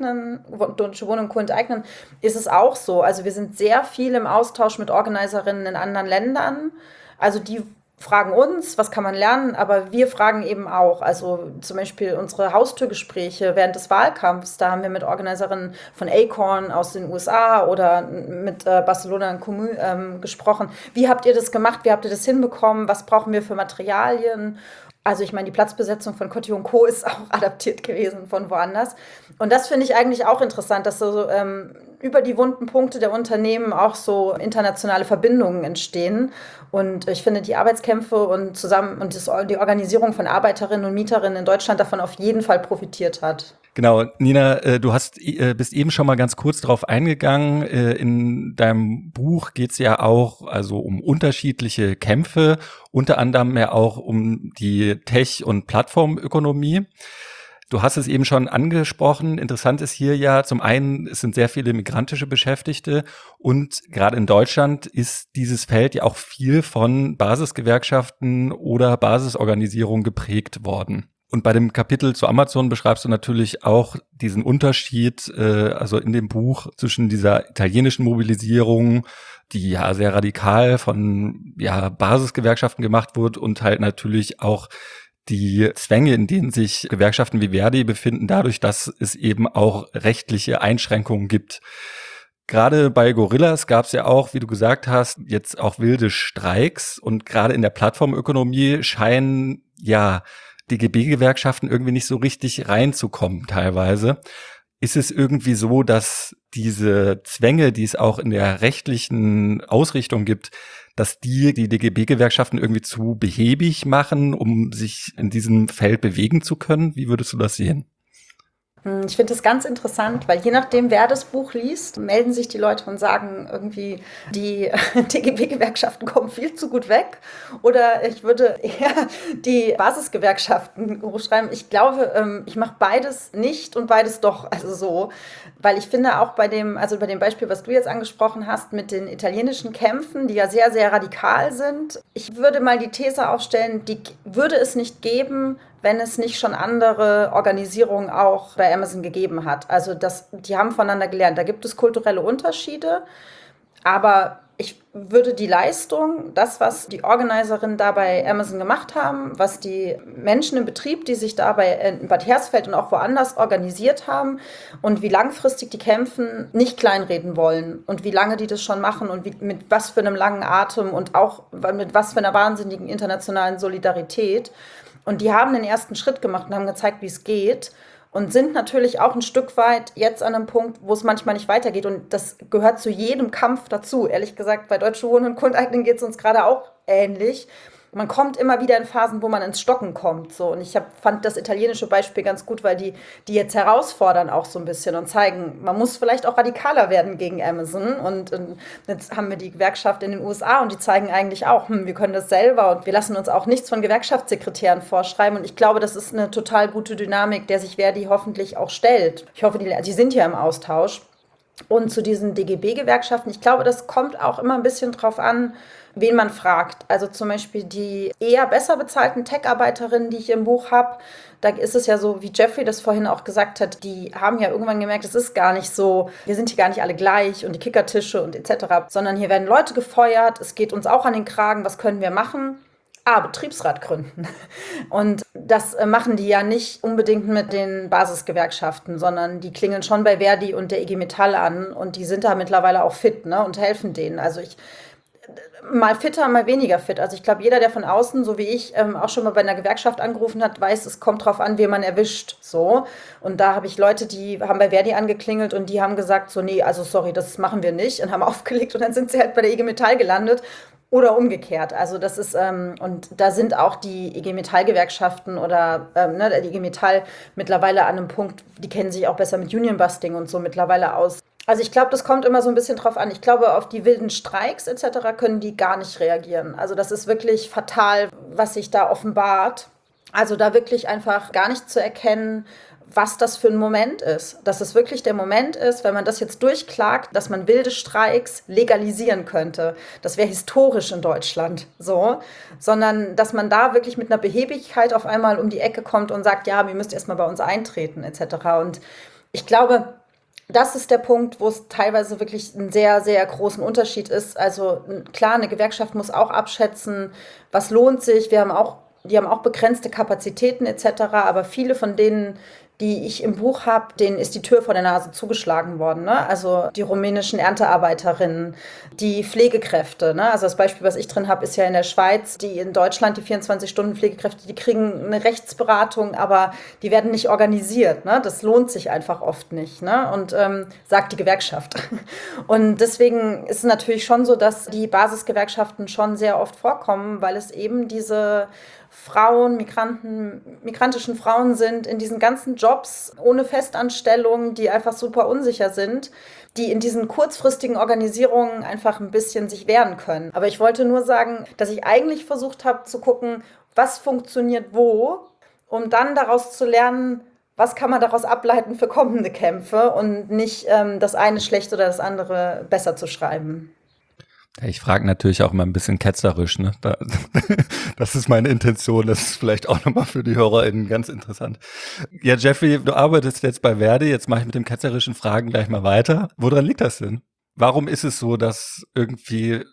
Deutsche Wohnen und Co. enteignen, ist es auch so. Also wir sind sehr viel im Austausch mit Organiserinnen in anderen Ländern. Also die fragen uns, was kann man lernen, aber wir fragen eben auch. Also zum Beispiel unsere Haustürgespräche während des Wahlkampfs, da haben wir mit Organiserinnen von Acorn aus den USA oder mit Barcelona und Comú gesprochen. Wie habt ihr das gemacht? Wie habt ihr das hinbekommen? Was brauchen wir für Materialien? Also ich meine, die Platzbesetzung von Coty & Co. ist auch adaptiert gewesen von woanders. Und das finde ich eigentlich auch interessant, dass so über die wunden Punkte der Unternehmen auch so internationale Verbindungen entstehen. Und ich finde, die Arbeitskämpfe und die Organisierung von Arbeiterinnen und Mieterinnen in Deutschland davon auf jeden Fall profitiert hat. Genau, Nina, du bist eben schon mal ganz kurz drauf eingegangen. In deinem Buch geht's ja auch also um unterschiedliche Kämpfe, unter anderem ja auch um die Tech- und Plattformökonomie. Du hast es eben schon angesprochen. Interessant ist hier ja, zum einen, es sind sehr viele migrantische Beschäftigte und gerade in Deutschland ist dieses Feld ja auch viel von Basisgewerkschaften oder Basisorganisierung geprägt worden. Und bei dem Kapitel zu Amazon beschreibst du natürlich auch diesen Unterschied, also in dem Buch zwischen dieser italienischen Mobilisierung, die ja sehr radikal von Basisgewerkschaften gemacht wird und halt natürlich auch die Zwänge, in denen sich Gewerkschaften wie Verdi befinden, dadurch, dass es eben auch rechtliche Einschränkungen gibt. Gerade bei Gorillas gab es ja auch, wie du gesagt hast, jetzt auch wilde Streiks und gerade in der Plattformökonomie scheinen DGB-Gewerkschaften irgendwie nicht so richtig reinzukommen teilweise. Ist es irgendwie so, dass diese Zwänge, die es auch in der rechtlichen Ausrichtung gibt, dass die DGB-Gewerkschaften irgendwie zu behäbig machen, um sich in diesem Feld bewegen zu können? Wie würdest du das sehen? Ich finde das ganz interessant, weil je nachdem, wer das Buch liest, melden sich die Leute und sagen irgendwie, die DGB-Gewerkschaften kommen viel zu gut weg. Oder ich würde eher die Basisgewerkschaften hochschreiben. Ich glaube, ich mache beides nicht und beides doch. Also so, weil ich finde auch bei dem Beispiel, was du jetzt angesprochen hast, mit den italienischen Kämpfen, die ja sehr, sehr radikal sind. Ich würde mal die These aufstellen, die würde es nicht geben, wenn es nicht schon andere Organisierungen auch bei Amazon gegeben hat. Also die haben voneinander gelernt. Da gibt es kulturelle Unterschiede, aber ich würde die Leistung, das, was die Organiserinnen da bei Amazon gemacht haben, was die Menschen im Betrieb, die sich da in Bad Hersfeld und auch woanders organisiert haben und wie langfristig die kämpfen, nicht kleinreden wollen und wie lange die das schon machen und mit was für einem langen Atem und auch mit was für einer wahnsinnigen internationalen Solidarität. Und die haben den ersten Schritt gemacht und haben gezeigt, wie es geht und sind natürlich auch ein Stück weit jetzt an einem Punkt, wo es manchmal nicht weitergeht. Und das gehört zu jedem Kampf dazu. Ehrlich gesagt, bei Deutsche Wohnen und Co. enteignen geht es uns gerade auch ähnlich. Man kommt immer wieder in Phasen, wo man ins Stocken kommt. So. Und ich fand das italienische Beispiel ganz gut, weil die jetzt herausfordern auch so ein bisschen und zeigen, man muss vielleicht auch radikaler werden gegen Amazon. Und jetzt haben wir die Gewerkschaft in den USA und die zeigen eigentlich auch, wir können das selber und wir lassen uns auch nichts von Gewerkschaftssekretären vorschreiben. Und ich glaube, das ist eine total gute Dynamik, der sich Verdi hoffentlich auch stellt. Ich hoffe, die sind ja im Austausch. Und zu diesen DGB-Gewerkschaften, ich glaube, das kommt auch immer ein bisschen drauf an, wen man fragt. Also zum Beispiel die eher besser bezahlten Tech-Arbeiterinnen, die ich im Buch habe, da ist es ja so, wie Jeffrey das vorhin auch gesagt hat, die haben ja irgendwann gemerkt, es ist gar nicht so, wir sind hier gar nicht alle gleich und die Kickertische und etc., sondern hier werden Leute gefeuert, es geht uns auch an den Kragen, was können wir machen? Betriebsrat gründen. Und das machen die ja nicht unbedingt mit den Basisgewerkschaften, sondern die klingeln schon bei Verdi und der IG Metall an und die sind da mittlerweile auch fit, ne, und helfen denen. Also mal fitter, mal weniger fit. Also ich glaube, jeder, der von außen, so wie ich, auch schon mal bei einer Gewerkschaft angerufen hat, weiß, es kommt drauf an, wen man erwischt. So. Und da habe ich Leute, die haben bei Verdi angeklingelt und die haben gesagt, so, nee, also sorry, das machen wir nicht und haben aufgelegt und dann sind sie halt bei der IG Metall gelandet. Oder umgekehrt. Also das ist, und da sind auch die IG Metall-Gewerkschaften oder die IG Metall mittlerweile an einem Punkt, die kennen sich auch besser mit Union-Busting und so mittlerweile aus. Also ich glaube, das kommt immer so ein bisschen drauf an. Ich glaube, auf die wilden Streiks etc. können die gar nicht reagieren. Also das ist wirklich fatal, was sich da offenbart. Also da wirklich einfach gar nicht zu erkennen, was das für ein Moment ist. Dass es wirklich der Moment ist, wenn man das jetzt durchklagt, dass man wilde Streiks legalisieren könnte. Das wäre historisch in Deutschland so. Sondern dass man da wirklich mit einer Behebigkeit auf einmal um die Ecke kommt und sagt, ja, ihr müsst erstmal bei uns eintreten etc. Und ich glaube, das ist der Punkt, wo es teilweise wirklich einen sehr, sehr großen Unterschied ist. Also klar, eine Gewerkschaft muss auch abschätzen, was lohnt sich. Die haben auch begrenzte Kapazitäten etc., aber viele von denen, die ich im Buch habe, denen ist die Tür vor der Nase zugeschlagen worden. Ne? Also die rumänischen Erntearbeiterinnen, die Pflegekräfte. Ne? Also das Beispiel, was ich drin habe, ist ja in der Schweiz, die in Deutschland, die 24-Stunden-Pflegekräfte, die kriegen eine Rechtsberatung, aber die werden nicht organisiert. Ne? Das lohnt sich einfach oft nicht. Ne? Und sagt die Gewerkschaft. Und deswegen ist es natürlich schon so, dass die Basisgewerkschaften schon sehr oft vorkommen, weil es eben diese Frauen, migrantischen Frauen sind in diesen ganzen Jobs ohne Festanstellung, die einfach super unsicher sind, die in diesen kurzfristigen Organisierungen einfach ein bisschen sich wehren können. Aber ich wollte nur sagen, dass ich eigentlich versucht habe zu gucken, was funktioniert wo, um dann daraus zu lernen, was kann man daraus ableiten für kommende Kämpfe und nicht das eine schlecht oder das andere besser zu schreiben. Ich frage natürlich auch immer ein bisschen ketzerisch, ne? Das ist meine Intention, das ist vielleicht auch nochmal für die HörerInnen ganz interessant. Ja, Jeffrey, du arbeitest jetzt bei Verdi, jetzt mache ich mit dem ketzerischen Fragen gleich mal weiter. Woran liegt das denn? Warum ist es so, dass irgendwie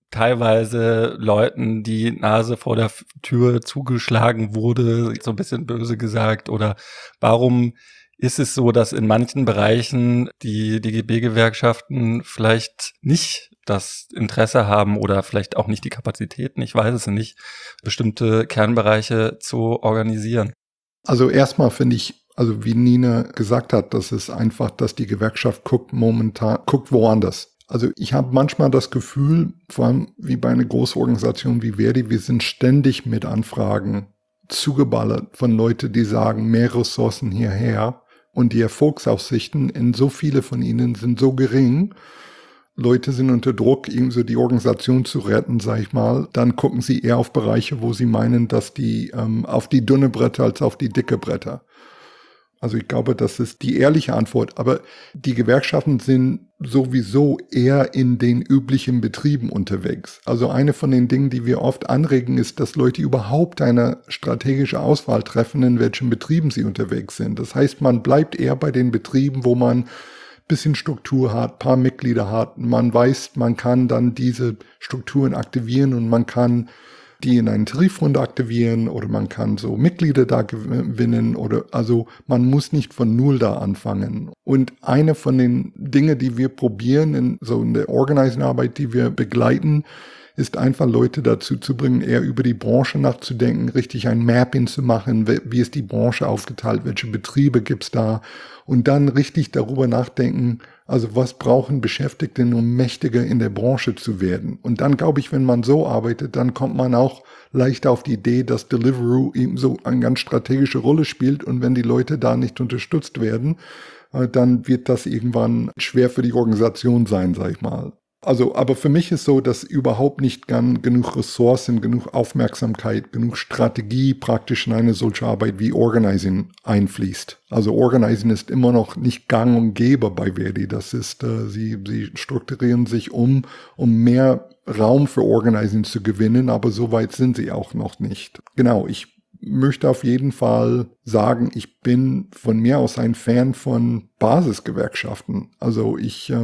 teilweise Leuten die Nase vor der Tür zugeschlagen wurde, so ein bisschen böse gesagt, oder warum ist es so, dass in manchen Bereichen die DGB-Gewerkschaften vielleicht nicht das Interesse haben oder vielleicht auch nicht die Kapazitäten, ich weiß es nicht, bestimmte Kernbereiche zu organisieren? Also erstmal finde ich, also wie Nina gesagt hat, das ist einfach, dass die Gewerkschaft guckt woanders. Also ich habe manchmal das Gefühl, vor allem wie bei einer großen Organisation wie Verdi, wir sind ständig mit Anfragen zugeballert von Leuten, die sagen, mehr Ressourcen hierher. Und die Erfolgsaussichten in so viele von ihnen sind so gering. Leute sind unter Druck, irgendwie so die Organisation zu retten, sag ich mal. Dann gucken sie eher auf Bereiche, wo sie meinen, dass die auf die dünne Bretter als auf die dicke Bretter. Also ich glaube, das ist die ehrliche Antwort. Aber die Gewerkschaften sind sowieso eher in den üblichen Betrieben unterwegs. Also eine von den Dingen, die wir oft anregen, ist, dass Leute überhaupt eine strategische Auswahl treffen, in welchen Betrieben sie unterwegs sind. Das heißt, man bleibt eher bei den Betrieben, wo man ein bisschen Struktur hat, paar Mitglieder hat. Man weiß, man kann dann diese Strukturen aktivieren und man kann die in einen Tarifrunde aktivieren oder man kann so Mitglieder da gewinnen oder also man muss nicht von Null da anfangen. Und eine von den Dingen, die wir probieren in der Organizing-Arbeit, die wir begleiten, ist einfach Leute dazu zu bringen, eher über die Branche nachzudenken, richtig ein Mapping zu machen, wie ist die Branche aufgeteilt, welche Betriebe gibt's da und dann richtig darüber nachdenken, also was brauchen Beschäftigte, um mächtiger in der Branche zu werden. Und dann glaube ich, wenn man so arbeitet, dann kommt man auch leichter auf die Idee, dass Deliveroo eben so eine ganz strategische Rolle spielt und wenn die Leute da nicht unterstützt werden, dann wird das irgendwann schwer für die Organisation sein, sag ich mal. Also, aber für mich ist so, dass überhaupt nicht genug Ressourcen, genug Aufmerksamkeit, genug Strategie praktisch in eine solche Arbeit wie Organizing einfließt. Also Organizing ist immer noch nicht gang und gäbe bei Verdi. Das ist, sie strukturieren sich um mehr Raum für Organizing zu gewinnen, aber so weit sind sie auch noch nicht. Genau, ich möchte auf jeden Fall sagen, ich bin von mir aus ein Fan von Basisgewerkschaften. Also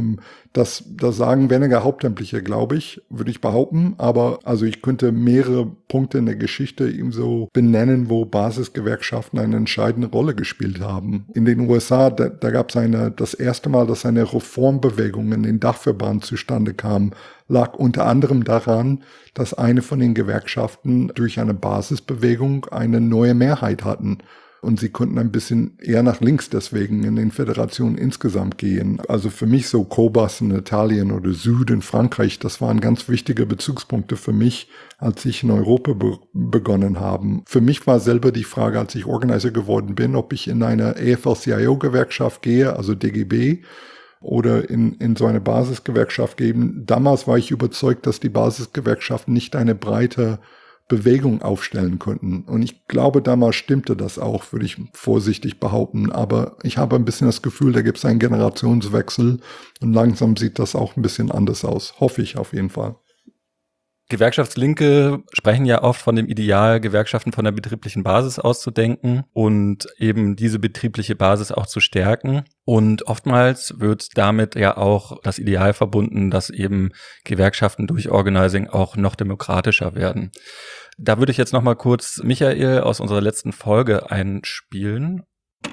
das sagen weniger Hauptamtliche, glaube ich, würde ich behaupten. Aber also ich könnte mehrere Punkte in der Geschichte ebenso benennen, wo Basisgewerkschaften eine entscheidende Rolle gespielt haben. In den USA, da gab es das erste Mal, dass eine Reformbewegung in den Dachverband zustande kam, lag unter anderem daran, dass eine von den Gewerkschaften durch eine Basisbewegung eine neue Mehrheit hatten. Und sie konnten ein bisschen eher nach links deswegen in den Föderationen insgesamt gehen. Also für mich so Cobas in Italien oder Süd in Frankreich, das waren ganz wichtige Bezugspunkte für mich, als ich in Europa begonnen habe. Für mich war selber die Frage, als ich Organizer geworden bin, ob ich in eine AFL-CIO-Gewerkschaft gehe, also DGB, oder in so eine Basisgewerkschaft geben. Damals war ich überzeugt, dass die Basisgewerkschaften nicht eine breite Bewegung aufstellen könnten. Und ich glaube, damals stimmte das auch, würde ich vorsichtig behaupten. Aber ich habe ein bisschen das Gefühl, da gibt es einen Generationswechsel und langsam sieht das auch ein bisschen anders aus. Hoffe ich auf jeden Fall. Gewerkschaftslinke sprechen ja oft von dem Ideal, Gewerkschaften von der betrieblichen Basis auszudenken und eben diese betriebliche Basis auch zu stärken. Und oftmals wird damit ja auch das Ideal verbunden, dass eben Gewerkschaften durch Organizing auch noch demokratischer werden. Da würde ich jetzt noch mal kurz Michael aus unserer letzten Folge einspielen.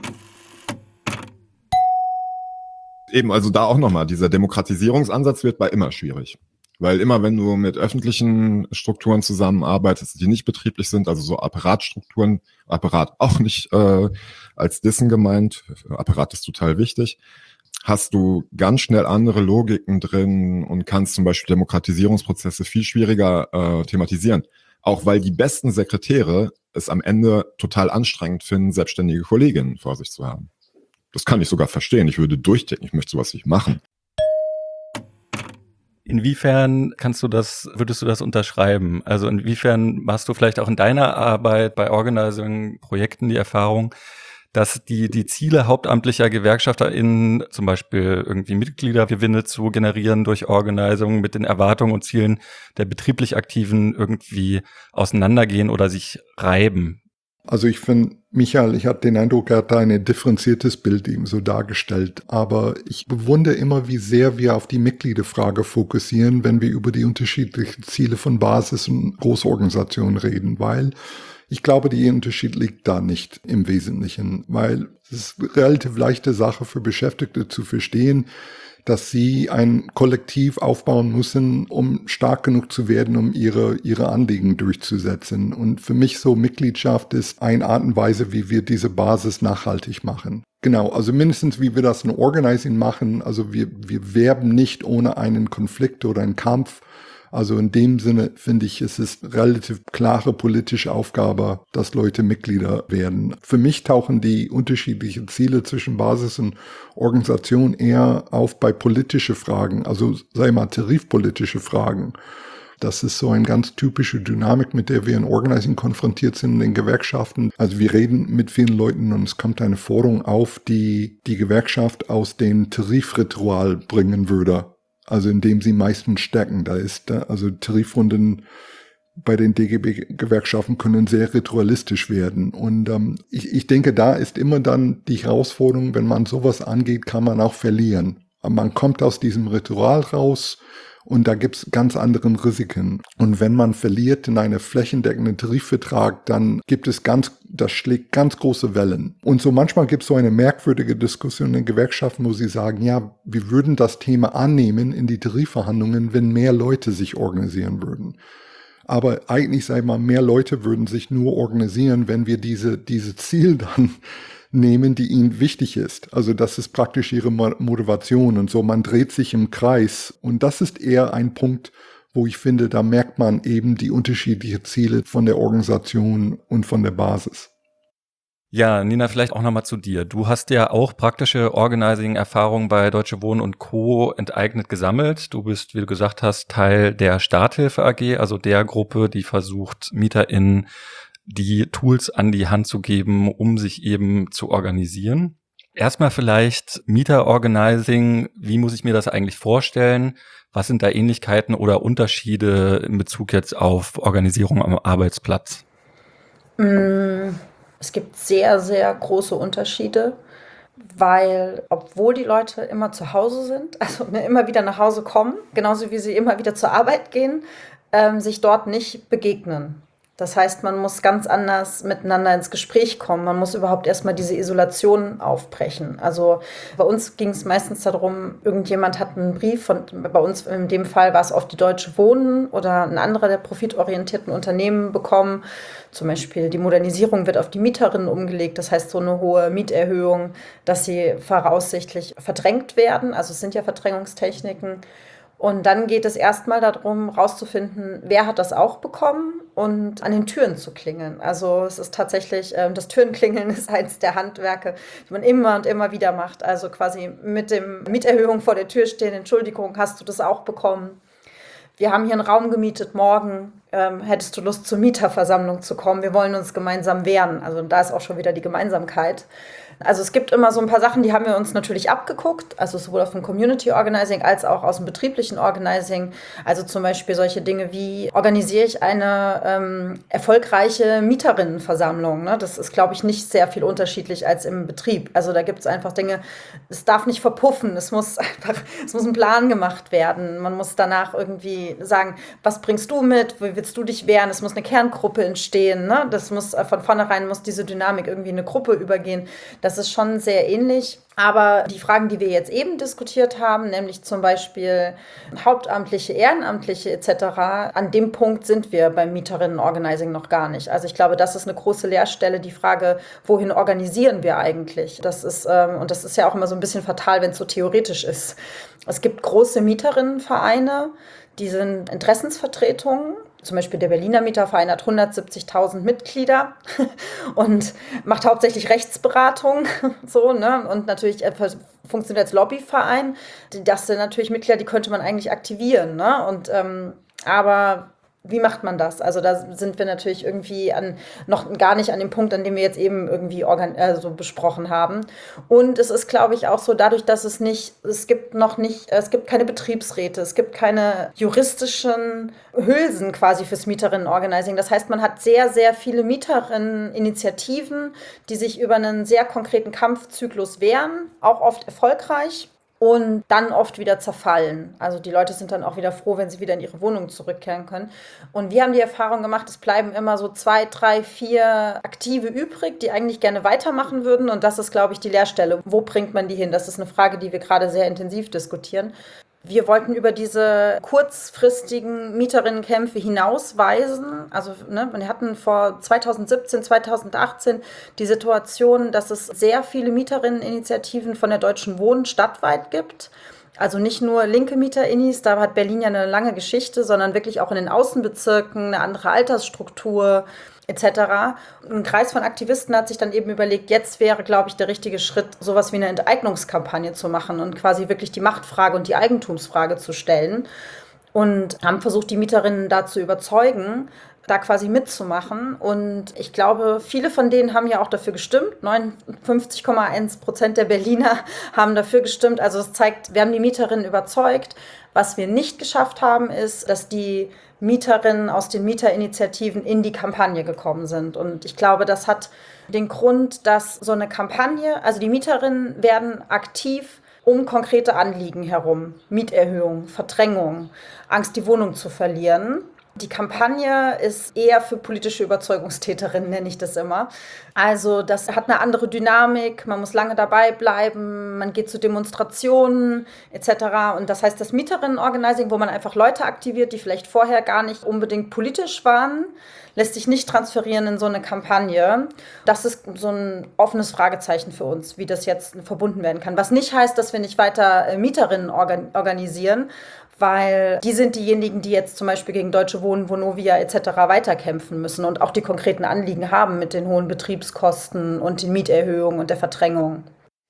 Eben, also da auch nochmal, dieser Demokratisierungsansatz wird bei immer schwierig. Weil immer, wenn du mit öffentlichen Strukturen zusammenarbeitest, die nicht betrieblich sind, also so Apparatstrukturen, Apparat auch nicht als Dissen gemeint, Apparat ist total wichtig, hast du ganz schnell andere Logiken drin und kannst zum Beispiel Demokratisierungsprozesse viel schwieriger thematisieren. Auch weil die besten Sekretäre es am Ende total anstrengend finden, selbstständige Kolleginnen vor sich zu haben. Das kann ich sogar verstehen. Ich würde durchdenken, ich möchte sowas nicht machen. Inwiefern würdest du das unterschreiben? Also inwiefern hast du vielleicht auch in deiner Arbeit bei Organizing-Projekten die Erfahrung, dass die Ziele hauptamtlicher GewerkschafterInnen, zum Beispiel irgendwie Mitgliedergewinne zu generieren durch Organizing, mit den Erwartungen und Zielen der betrieblich Aktiven irgendwie auseinandergehen oder sich reiben? Also ich finde, Michael, ich hatte den Eindruck, er hat da ein differenziertes Bild eben so dargestellt. Aber ich bewundere immer, wie sehr wir auf die Mitgliederfrage fokussieren, wenn wir über die unterschiedlichen Ziele von Basis- und Großorganisationen reden, weil ich glaube, der Unterschied liegt da nicht im Wesentlichen, weil es ist eine relativ leichte Sache für Beschäftigte zu verstehen, dass sie ein Kollektiv aufbauen müssen, um stark genug zu werden, um ihre Anliegen durchzusetzen. Und für mich so Mitgliedschaft ist eine Art und Weise, wie wir diese Basis nachhaltig machen. Genau, also mindestens wie wir das in Organizing machen. Also wir werben nicht ohne einen Konflikt oder einen Kampf. Also in dem Sinne finde ich, es ist relativ klare politische Aufgabe, dass Leute Mitglieder werden. Für mich tauchen die unterschiedlichen Ziele zwischen Basis und Organisation eher auf bei politische Fragen, also sei mal tarifpolitische Fragen. Das ist so eine ganz typische Dynamik, mit der wir in Organizing konfrontiert sind in den Gewerkschaften. Also wir reden mit vielen Leuten und es kommt eine Forderung auf, die Gewerkschaft aus dem Tarifritual bringen würde. Also indem sie meistens stecken. Da ist also Tarifrunden bei den DGB-Gewerkschaften können sehr ritualistisch werden. Und ich denke, da ist immer dann die Herausforderung, wenn man sowas angeht, kann man auch verlieren. Aber man kommt aus diesem Ritual raus und da gibt's ganz anderen Risiken. Und wenn man verliert in einem flächendeckenden Tarifvertrag, dann das schlägt ganz große Wellen. Und so manchmal gibt's so eine merkwürdige Diskussion in den Gewerkschaften, wo sie sagen, ja, wir würden das Thema annehmen in die Tarifverhandlungen, wenn mehr Leute sich organisieren würden. Aber eigentlich, sag ich mal, mehr Leute würden sich nur organisieren, wenn wir diese Ziel dann nehmen, die ihnen wichtig ist. Also das ist praktisch ihre Motivation und so. Man dreht sich im Kreis und das ist eher ein Punkt, wo ich finde, da merkt man eben die unterschiedlichen Ziele von der Organisation und von der Basis. Ja, Nina, vielleicht auch nochmal zu dir. Du hast ja auch praktische Organizing-Erfahrungen bei Deutsche Wohnen und Co. enteignet gesammelt. Du bist, wie du gesagt hast, Teil der Starthilfe AG, also der Gruppe, die versucht, MieterInnen die Tools an die Hand zu geben, um sich eben zu organisieren. Erstmal vielleicht Mieter-Organizing. Wie muss ich mir das eigentlich vorstellen? Was sind da Ähnlichkeiten oder Unterschiede in Bezug jetzt auf Organisierung am Arbeitsplatz? Es gibt sehr, sehr große Unterschiede, weil obwohl die Leute immer zu Hause sind, also immer wieder nach Hause kommen, genauso wie sie immer wieder zur Arbeit gehen, sich dort nicht begegnen. Das heißt, man muss ganz anders miteinander ins Gespräch kommen. Man muss überhaupt erstmal diese Isolation aufbrechen. Also bei uns ging es meistens darum, irgendjemand hat einen Brief bei uns in dem Fall war es auf die Deutsche Wohnen oder ein anderer der profitorientierten Unternehmen bekommen. Zum Beispiel die Modernisierung wird auf die Mieterinnen umgelegt. Das heißt, so eine hohe Mieterhöhung, dass sie voraussichtlich verdrängt werden. Also es sind ja Verdrängungstechniken. Und dann geht es erstmal darum, rauszufinden, wer hat das auch bekommen und an den Türen zu klingeln. Also es ist tatsächlich, das Türenklingeln ist eins der Handwerke, die man immer und immer wieder macht. Also quasi mit dem Mieterhöhung vor der Tür stehen, Entschuldigung, hast du das auch bekommen? Wir haben hier einen Raum gemietet, morgen hättest du Lust, zur Mieterversammlung zu kommen? Wir wollen uns gemeinsam wehren. Also da ist auch schon wieder die Gemeinsamkeit. Also es gibt immer so ein paar Sachen, die haben wir uns natürlich abgeguckt, also sowohl aus dem Community Organizing als auch aus dem betrieblichen Organizing. Also zum Beispiel solche Dinge wie, organisiere ich eine erfolgreiche Mieterinnenversammlung? Ne? Das ist, glaube ich, nicht sehr viel unterschiedlich als im Betrieb. Also da gibt es einfach Dinge, es darf nicht verpuffen, es muss ein Plan gemacht werden. Man muss danach irgendwie sagen, was bringst du mit, wie willst du dich wehren? Es muss eine Kerngruppe entstehen. Ne? Das muss von vornherein muss diese Dynamik irgendwie in eine Gruppe übergehen. Das ist schon sehr ähnlich. Aber die Fragen, die wir jetzt eben diskutiert haben, nämlich zum Beispiel Hauptamtliche, Ehrenamtliche etc., an dem Punkt sind wir beim Mieterinnen-Organizing noch gar nicht. Also ich glaube, das ist eine große Leerstelle, die Frage, wohin organisieren wir eigentlich? Das ist, und das ist ja auch immer so ein bisschen fatal, wenn es so theoretisch ist. Es gibt große Mieterinnenvereine, die sind Interessensvertretungen. Zum Beispiel der Berliner Mieterverein hat 170.000 Mitglieder und macht hauptsächlich Rechtsberatung, so, ne? Und natürlich funktioniert als Lobbyverein. Das sind natürlich Mitglieder, die könnte man eigentlich aktivieren, ne? Und aber wie macht man das? Also da sind wir natürlich irgendwie noch gar nicht an dem Punkt, an dem wir jetzt eben irgendwie so besprochen haben. Und es ist, glaube ich, auch so, dadurch, dass es gibt keine Betriebsräte, es gibt keine juristischen Hülsen quasi fürs Mieterinnen-Organizing. Das heißt, man hat sehr, sehr viele Mieterinnen-Initiativen, die sich über einen sehr konkreten Kampfzyklus wehren, auch oft erfolgreich. Und dann oft wieder zerfallen. Also die Leute sind dann auch wieder froh, wenn sie wieder in ihre Wohnung zurückkehren können. Und wir haben die Erfahrung gemacht, es bleiben immer so 2, 3, 4 Aktive übrig, die eigentlich gerne weitermachen würden. Und das ist, glaube ich, die Leerstelle. Wo bringt man die hin? Das ist eine Frage, die wir gerade sehr intensiv diskutieren. Wir wollten über diese kurzfristigen Mieterinnenkämpfe hinausweisen. Also wir hatten vor 2017, 2018 die Situation, dass es sehr viele Mieterinneninitiativen von der Deutschen Wohnen stadtweit gibt. Also nicht nur linke MieterInnis, da hat Berlin ja eine lange Geschichte, sondern wirklich auch in den Außenbezirken eine andere Altersstruktur etc. Ein Kreis von Aktivisten hat sich dann eben überlegt, jetzt wäre, glaube ich, der richtige Schritt, sowas wie eine Enteignungskampagne zu machen und quasi wirklich die Machtfrage und die Eigentumsfrage zu stellen. Und haben versucht, die Mieterinnen da zu überzeugen, da quasi mitzumachen. Und ich glaube, viele von denen haben ja auch dafür gestimmt. 59,1% der Berliner haben dafür gestimmt. Also das zeigt, wir haben die Mieterinnen überzeugt. Was wir nicht geschafft haben, ist, dass die Mieterinnen aus den Mieterinitiativen in die Kampagne gekommen sind. Und ich glaube, das hat den Grund, dass so eine Kampagne, also die Mieterinnen werden aktiv um konkrete Anliegen herum. Mieterhöhung, Verdrängung, Angst, die Wohnung zu verlieren. Die Kampagne ist eher für politische Überzeugungstäterinnen, nenne ich das immer. Also das hat eine andere Dynamik, man muss lange dabei bleiben, man geht zu Demonstrationen etc. Und das heißt, das Mieterinnen-Organizing, wo man einfach Leute aktiviert, die vielleicht vorher gar nicht unbedingt politisch waren, lässt sich nicht transferieren in so eine Kampagne. Das ist so ein offenes Fragezeichen für uns, wie das jetzt verbunden werden kann. Was nicht heißt, dass wir nicht weiter Mieterinnen organisieren, weil die sind diejenigen, die jetzt zum Beispiel gegen Deutsche Wohnen, Vonovia etc. weiterkämpfen müssen und auch die konkreten Anliegen haben mit den hohen Betriebskosten und den Mieterhöhungen und der Verdrängung.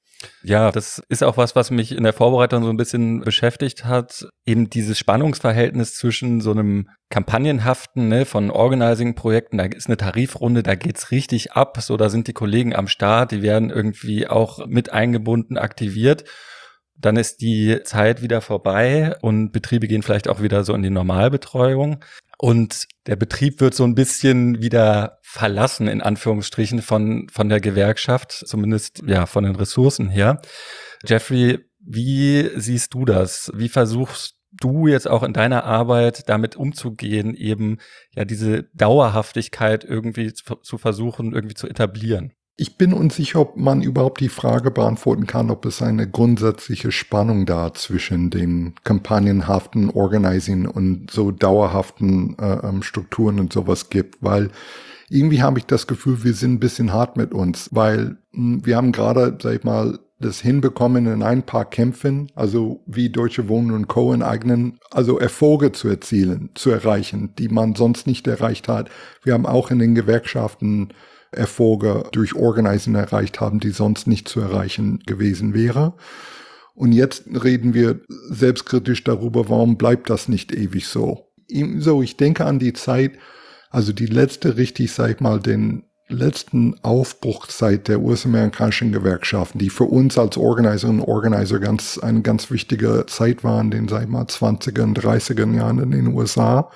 Ja, das ist auch was mich in der Vorbereitung so ein bisschen beschäftigt hat. Eben dieses Spannungsverhältnis zwischen so einem Kampagnenhaften, von Organizing-Projekten. Da ist eine Tarifrunde, da geht's richtig ab. So, da sind die Kollegen am Start, die werden irgendwie auch mit eingebunden, aktiviert. Dann ist die Zeit wieder vorbei und Betriebe gehen vielleicht auch wieder so in die Normalbetreuung. Und der Betrieb wird so ein bisschen wieder verlassen, in Anführungsstrichen, von der Gewerkschaft, zumindest ja von den Ressourcen her. Jeffrey, wie siehst du das? Wie versuchst du jetzt auch in deiner Arbeit damit umzugehen, eben ja diese Dauerhaftigkeit irgendwie zu versuchen, irgendwie zu etablieren? Ich bin unsicher, ob man überhaupt die Frage beantworten kann, ob es eine grundsätzliche Spannung da zwischen den kampagnenhaften Organizing und so dauerhaften Strukturen und sowas gibt, weil irgendwie habe ich das Gefühl, wir sind ein bisschen hart mit uns, weil wir haben gerade, sag ich mal, das hinbekommen in ein paar Kämpfen, also wie Deutsche Wohnen und Co. in eigenen, also Erfolge zu erreichen, die man sonst nicht erreicht hat. Wir haben auch in den Gewerkschaften Erfolge durch Organizing erreicht haben, die sonst nicht zu erreichen gewesen wäre. Und jetzt reden wir selbstkritisch darüber, warum bleibt das nicht ewig so? ebenso, ich denke an die Zeit, also die letzte richtig, sag ich mal, den letzten Aufbruchszeit der US-amerikanischen Gewerkschaften, die für uns als Organizerinnen und Organizer eine ganz wichtige Zeit waren, den, sag ich mal, 20er und 30er Jahren in den USA.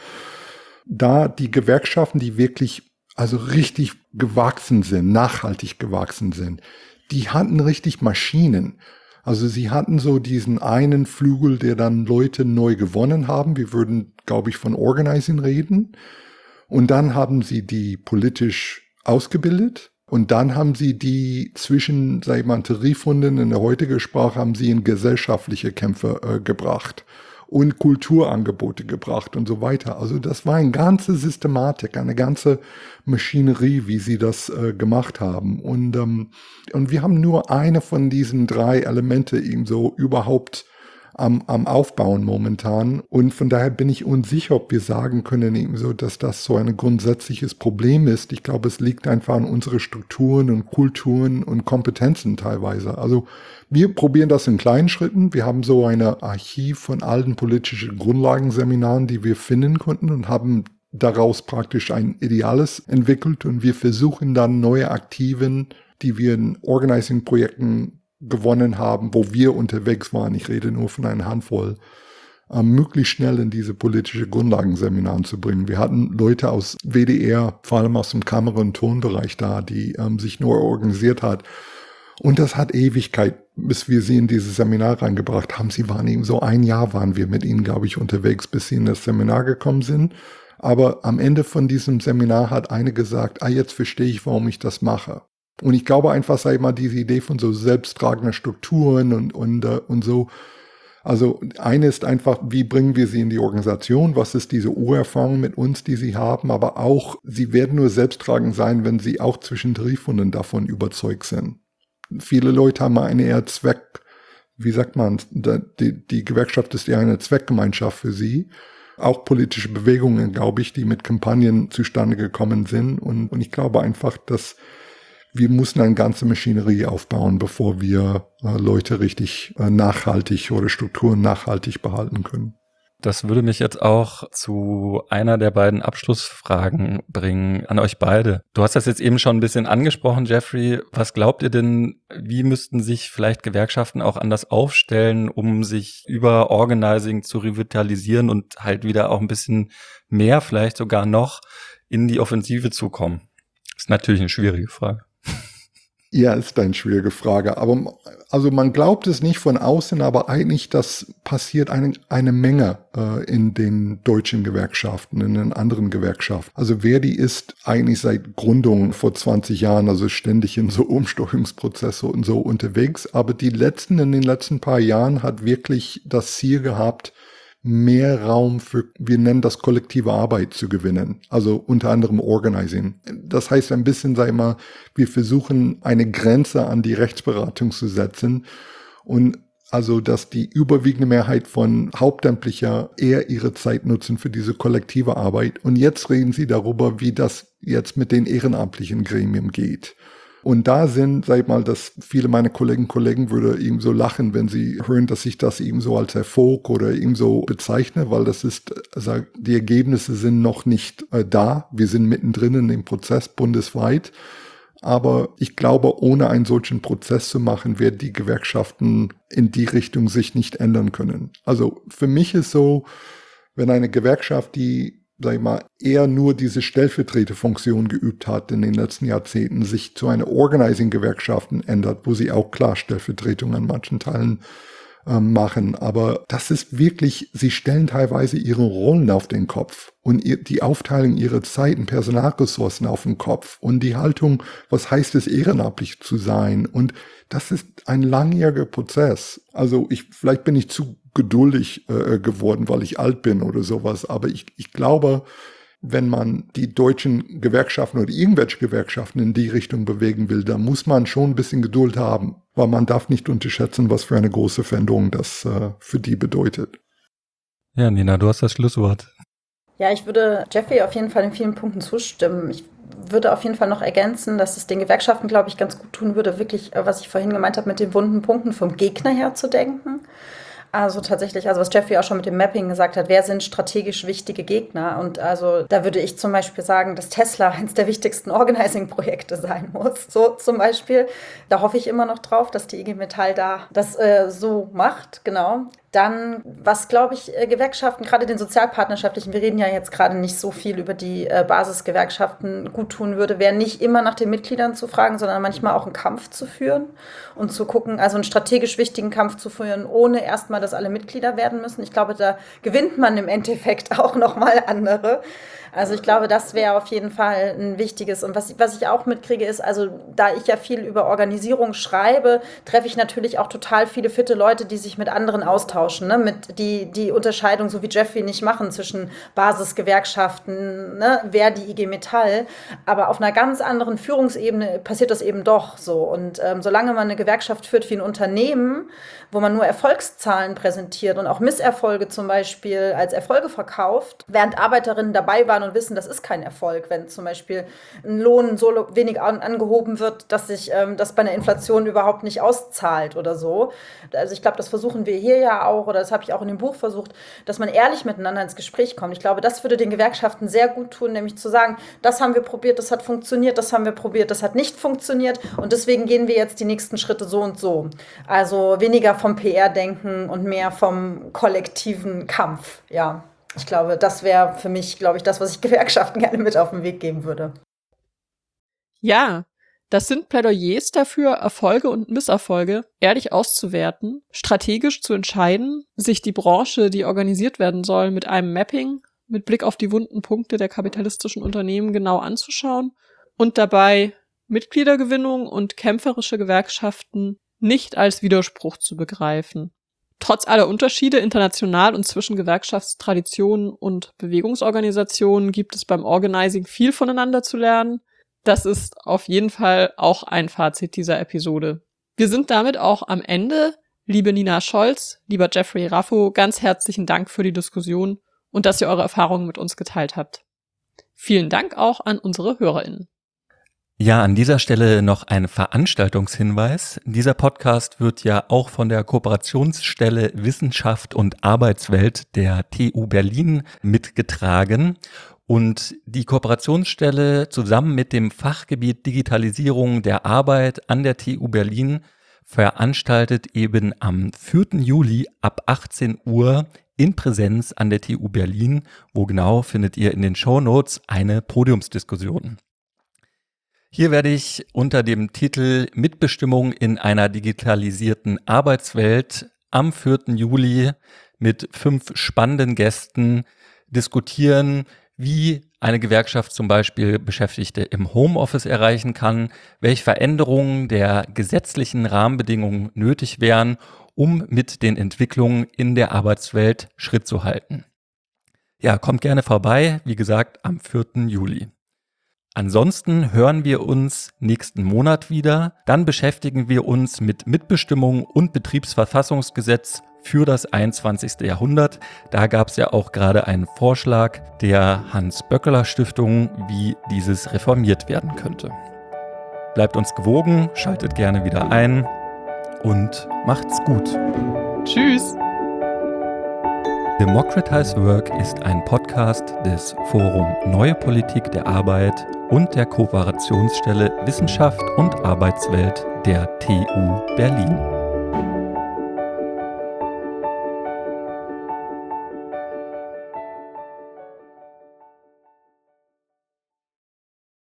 Da die Gewerkschaften, die wirklich, also richtig gewachsen sind, nachhaltig gewachsen sind, die hatten richtig Maschinen. Also sie hatten so diesen einen Flügel, der dann Leute neu gewonnen haben. Wir würden, glaube ich, von Organizing reden. Und dann haben sie die politisch ausgebildet. Und dann haben sie die zwischen, sag ich mal, Tarifrunden in der heutigen Sprache, haben sie in gesellschaftliche Kämpfe gebracht und Kulturangebote gebracht und so weiter. Also das war eine ganze Systematik, eine ganze Maschinerie, wie sie das gemacht haben. Und wir haben nur eine von diesen 3 Elemente eben so überhaupt am Aufbauen momentan. Und von daher bin ich unsicher, ob wir sagen können eben so, dass das so ein grundsätzliches Problem ist. Ich glaube, es liegt einfach an unsere Strukturen und Kulturen und Kompetenzen teilweise. Also wir probieren das in kleinen Schritten. Wir haben so ein Archiv von alten politischen Grundlagenseminaren, die wir finden konnten und haben daraus praktisch ein Ideales entwickelt. Und wir versuchen dann neue Aktiven, die wir in Organizing-Projekten gewonnen haben, wo wir unterwegs waren, ich rede nur von einer Handvoll, möglichst schnell in diese politische Grundlagenseminaren zu bringen. Wir hatten Leute aus WDR, vor allem aus dem Kamera- und Tonbereich da, die sich neu organisiert hat. Und das hat Ewigkeit, bis wir sie in dieses Seminar reingebracht haben. Sie waren eben so 1 Jahr waren wir mit ihnen, glaube ich, unterwegs, bis sie in das Seminar gekommen sind. Aber am Ende von diesem Seminar hat eine gesagt, jetzt verstehe ich, warum ich das mache. Und ich glaube einfach, sag ich mal, diese Idee von so selbsttragenden Strukturen und so. Also eine ist einfach, wie bringen wir sie in die Organisation? Was ist diese Urerfahrung mit uns, die sie haben? Aber auch, sie werden nur selbsttragend sein, wenn sie auch zwischen Tarifrunden davon überzeugt sind. Viele Leute haben eine eher wie sagt man, die Gewerkschaft ist eher eine Zweckgemeinschaft für sie. Auch politische Bewegungen, glaube ich, die mit Kampagnen zustande gekommen sind. Und ich glaube einfach, dass wir mussten eine ganze Maschinerie aufbauen, bevor wir Leute richtig nachhaltig oder Strukturen nachhaltig behalten können. Das würde mich jetzt auch zu einer der beiden Abschlussfragen bringen an euch beide. Du hast das jetzt eben schon ein bisschen angesprochen, Jeffrey. Was glaubt ihr denn, wie müssten sich vielleicht Gewerkschaften auch anders aufstellen, um sich über Organizing zu revitalisieren und halt wieder auch ein bisschen mehr, vielleicht sogar noch, in die Offensive zu kommen? Das ist natürlich eine schwierige Frage. Ja, ist eine schwierige Frage. Aber also man glaubt es nicht von außen, aber eigentlich das passiert eine Menge in den deutschen Gewerkschaften, in den anderen Gewerkschaften. Also Verdi ist eigentlich seit Gründung vor 20 Jahren, also ständig in so Umsteuerungsprozesse und so unterwegs. Aber in den letzten paar Jahren hat wirklich das Ziel gehabt, mehr Raum für, wir nennen das kollektive Arbeit zu gewinnen. Also unter anderem Organizing. Das heißt ein bisschen, sag ich mal, wir versuchen eine Grenze an die Rechtsberatung zu setzen und also, dass die überwiegende Mehrheit von Hauptamtlicher eher ihre Zeit nutzen für diese kollektive Arbeit. Und jetzt reden sie darüber, wie das jetzt mit den ehrenamtlichen Gremien geht. Und da sind, sag ich mal, dass viele meiner Kollegen würde eben so lachen, wenn sie hören, dass ich das eben so als Erfolg oder eben so bezeichne, weil das ist, also die Ergebnisse sind noch nicht da. Wir sind mittendrin in dem Prozess bundesweit. Aber ich glaube, ohne einen solchen Prozess zu machen, werden die Gewerkschaften in die Richtung sich nicht ändern können. Also für mich ist so, wenn eine Gewerkschaft, die sag ich mal, eher nur diese Stellvertreterfunktion geübt hat in den letzten Jahrzehnten, sich zu einer Organizing-Gewerkschaften ändert, wo sie auch klar Stellvertretung an manchen Teilen machen. Aber das ist wirklich, sie stellen teilweise ihre Rollen auf den Kopf und die Aufteilung ihrer Zeit und Personalressourcen auf den Kopf und die Haltung, was heißt es, ehrenamtlich zu sein? Und das ist ein langjähriger Prozess. Also vielleicht bin ich zu geduldig geworden, weil ich alt bin oder sowas. Aber ich glaube, wenn man die deutschen Gewerkschaften oder irgendwelche Gewerkschaften in die Richtung bewegen will, da muss man schon ein bisschen Geduld haben, weil man darf nicht unterschätzen, was für eine große Veränderung das für die bedeutet. Ja, Nina, du hast das Schlusswort. Ja, ich würde Jeffrey auf jeden Fall in vielen Punkten zustimmen. Ich würde auf jeden Fall noch ergänzen, dass es den Gewerkschaften, glaube ich, ganz gut tun würde, wirklich, was ich vorhin gemeint habe, mit den wunden Punkten vom Gegner her zu denken. Also tatsächlich, also was Jeffrey auch schon mit dem Mapping gesagt hat, wer sind strategisch wichtige Gegner? Und also da würde ich zum Beispiel sagen, dass Tesla eines der wichtigsten Organizing-Projekte sein muss. So zum Beispiel, da hoffe ich immer noch drauf, dass die IG Metall da das so macht, genau. Dann, was glaube ich, Gewerkschaften, gerade den sozialpartnerschaftlichen, wir reden ja jetzt gerade nicht so viel über die Basisgewerkschaften, gut tun würde, wäre nicht immer nach den Mitgliedern zu fragen, sondern manchmal auch einen Kampf zu führen und zu gucken, also einen strategisch wichtigen Kampf zu führen, ohne erstmal, dass alle Mitglieder werden müssen. Ich glaube, da gewinnt man im Endeffekt auch nochmal andere. Also ich glaube, das wäre auf jeden Fall ein wichtiges. Und was ich auch mitkriege ist, also da ich ja viel über Organisierung schreibe, treffe ich natürlich auch total viele fitte Leute, die sich mit anderen austauschen, ne? Mit die Unterscheidung, so wie Jeffrey, nicht machen zwischen Basisgewerkschaften, ne? Wer die IG Metall. Aber auf einer ganz anderen Führungsebene passiert das eben doch so. Und solange man eine Gewerkschaft führt wie ein Unternehmen, wo man nur Erfolgszahlen präsentiert und auch Misserfolge zum Beispiel als Erfolge verkauft, während Arbeiterinnen dabei waren und wissen, das ist kein Erfolg, wenn zum Beispiel ein Lohn so wenig angehoben wird, dass sich das bei einer Inflation überhaupt nicht auszahlt oder so. Also ich glaube, das versuchen wir hier ja auch, oder das habe ich auch in dem Buch versucht, dass man ehrlich miteinander ins Gespräch kommt. Ich glaube, das würde den Gewerkschaften sehr gut tun, nämlich zu sagen, das haben wir probiert, das hat funktioniert, das haben wir probiert, das hat nicht funktioniert und deswegen gehen wir jetzt die nächsten Schritte so und so. Also weniger vom PR-Denken und mehr vom kollektiven Kampf, ja. Ich glaube, das wäre für mich, glaube ich, das, was ich Gewerkschaften gerne mit auf den Weg geben würde. Ja, das sind Plädoyers dafür, Erfolge und Misserfolge ehrlich auszuwerten, strategisch zu entscheiden, sich die Branche, die organisiert werden soll, mit einem Mapping, mit Blick auf die wunden Punkte der kapitalistischen Unternehmen genau anzuschauen und dabei Mitgliedergewinnung und kämpferische Gewerkschaften nicht als Widerspruch zu begreifen. Trotz aller Unterschiede international und zwischen Gewerkschaftstraditionen und Bewegungsorganisationen gibt es beim Organizing viel voneinander zu lernen. Das ist auf jeden Fall auch ein Fazit dieser Episode. Wir sind damit auch am Ende. Liebe Nina Scholz, lieber Jeffrey Raffo, ganz herzlichen Dank für die Diskussion und dass ihr eure Erfahrungen mit uns geteilt habt. Vielen Dank auch an unsere HörerInnen. Ja, an dieser Stelle noch ein Veranstaltungshinweis. Dieser Podcast wird ja auch von der Kooperationsstelle Wissenschaft und Arbeitswelt der TU Berlin mitgetragen. Und die Kooperationsstelle zusammen mit dem Fachgebiet Digitalisierung der Arbeit an der TU Berlin veranstaltet eben am 4. Juli ab 18 Uhr in Präsenz an der TU Berlin. Wo genau, findet ihr in den Shownotes eine Podiumsdiskussion. Hier werde ich unter dem Titel Mitbestimmung in einer digitalisierten Arbeitswelt am 4. Juli mit 5 spannenden Gästen diskutieren, wie eine Gewerkschaft zum Beispiel Beschäftigte im Homeoffice erreichen kann, welche Veränderungen der gesetzlichen Rahmenbedingungen nötig wären, um mit den Entwicklungen in der Arbeitswelt Schritt zu halten. Ja, kommt gerne vorbei, wie gesagt, am 4. Juli. Ansonsten hören wir uns nächsten Monat wieder. Dann beschäftigen wir uns mit Mitbestimmung und Betriebsverfassungsgesetz für das 21. Jahrhundert. Da gab es ja auch gerade einen Vorschlag der Hans-Böckler-Stiftung, wie dieses reformiert werden könnte. Bleibt uns gewogen, schaltet gerne wieder ein und macht's gut. Tschüss! Democratize Work ist ein Podcast des Forum Neue Politik der Arbeit und der Kooperationsstelle Wissenschaft und Arbeitswelt der TU Berlin.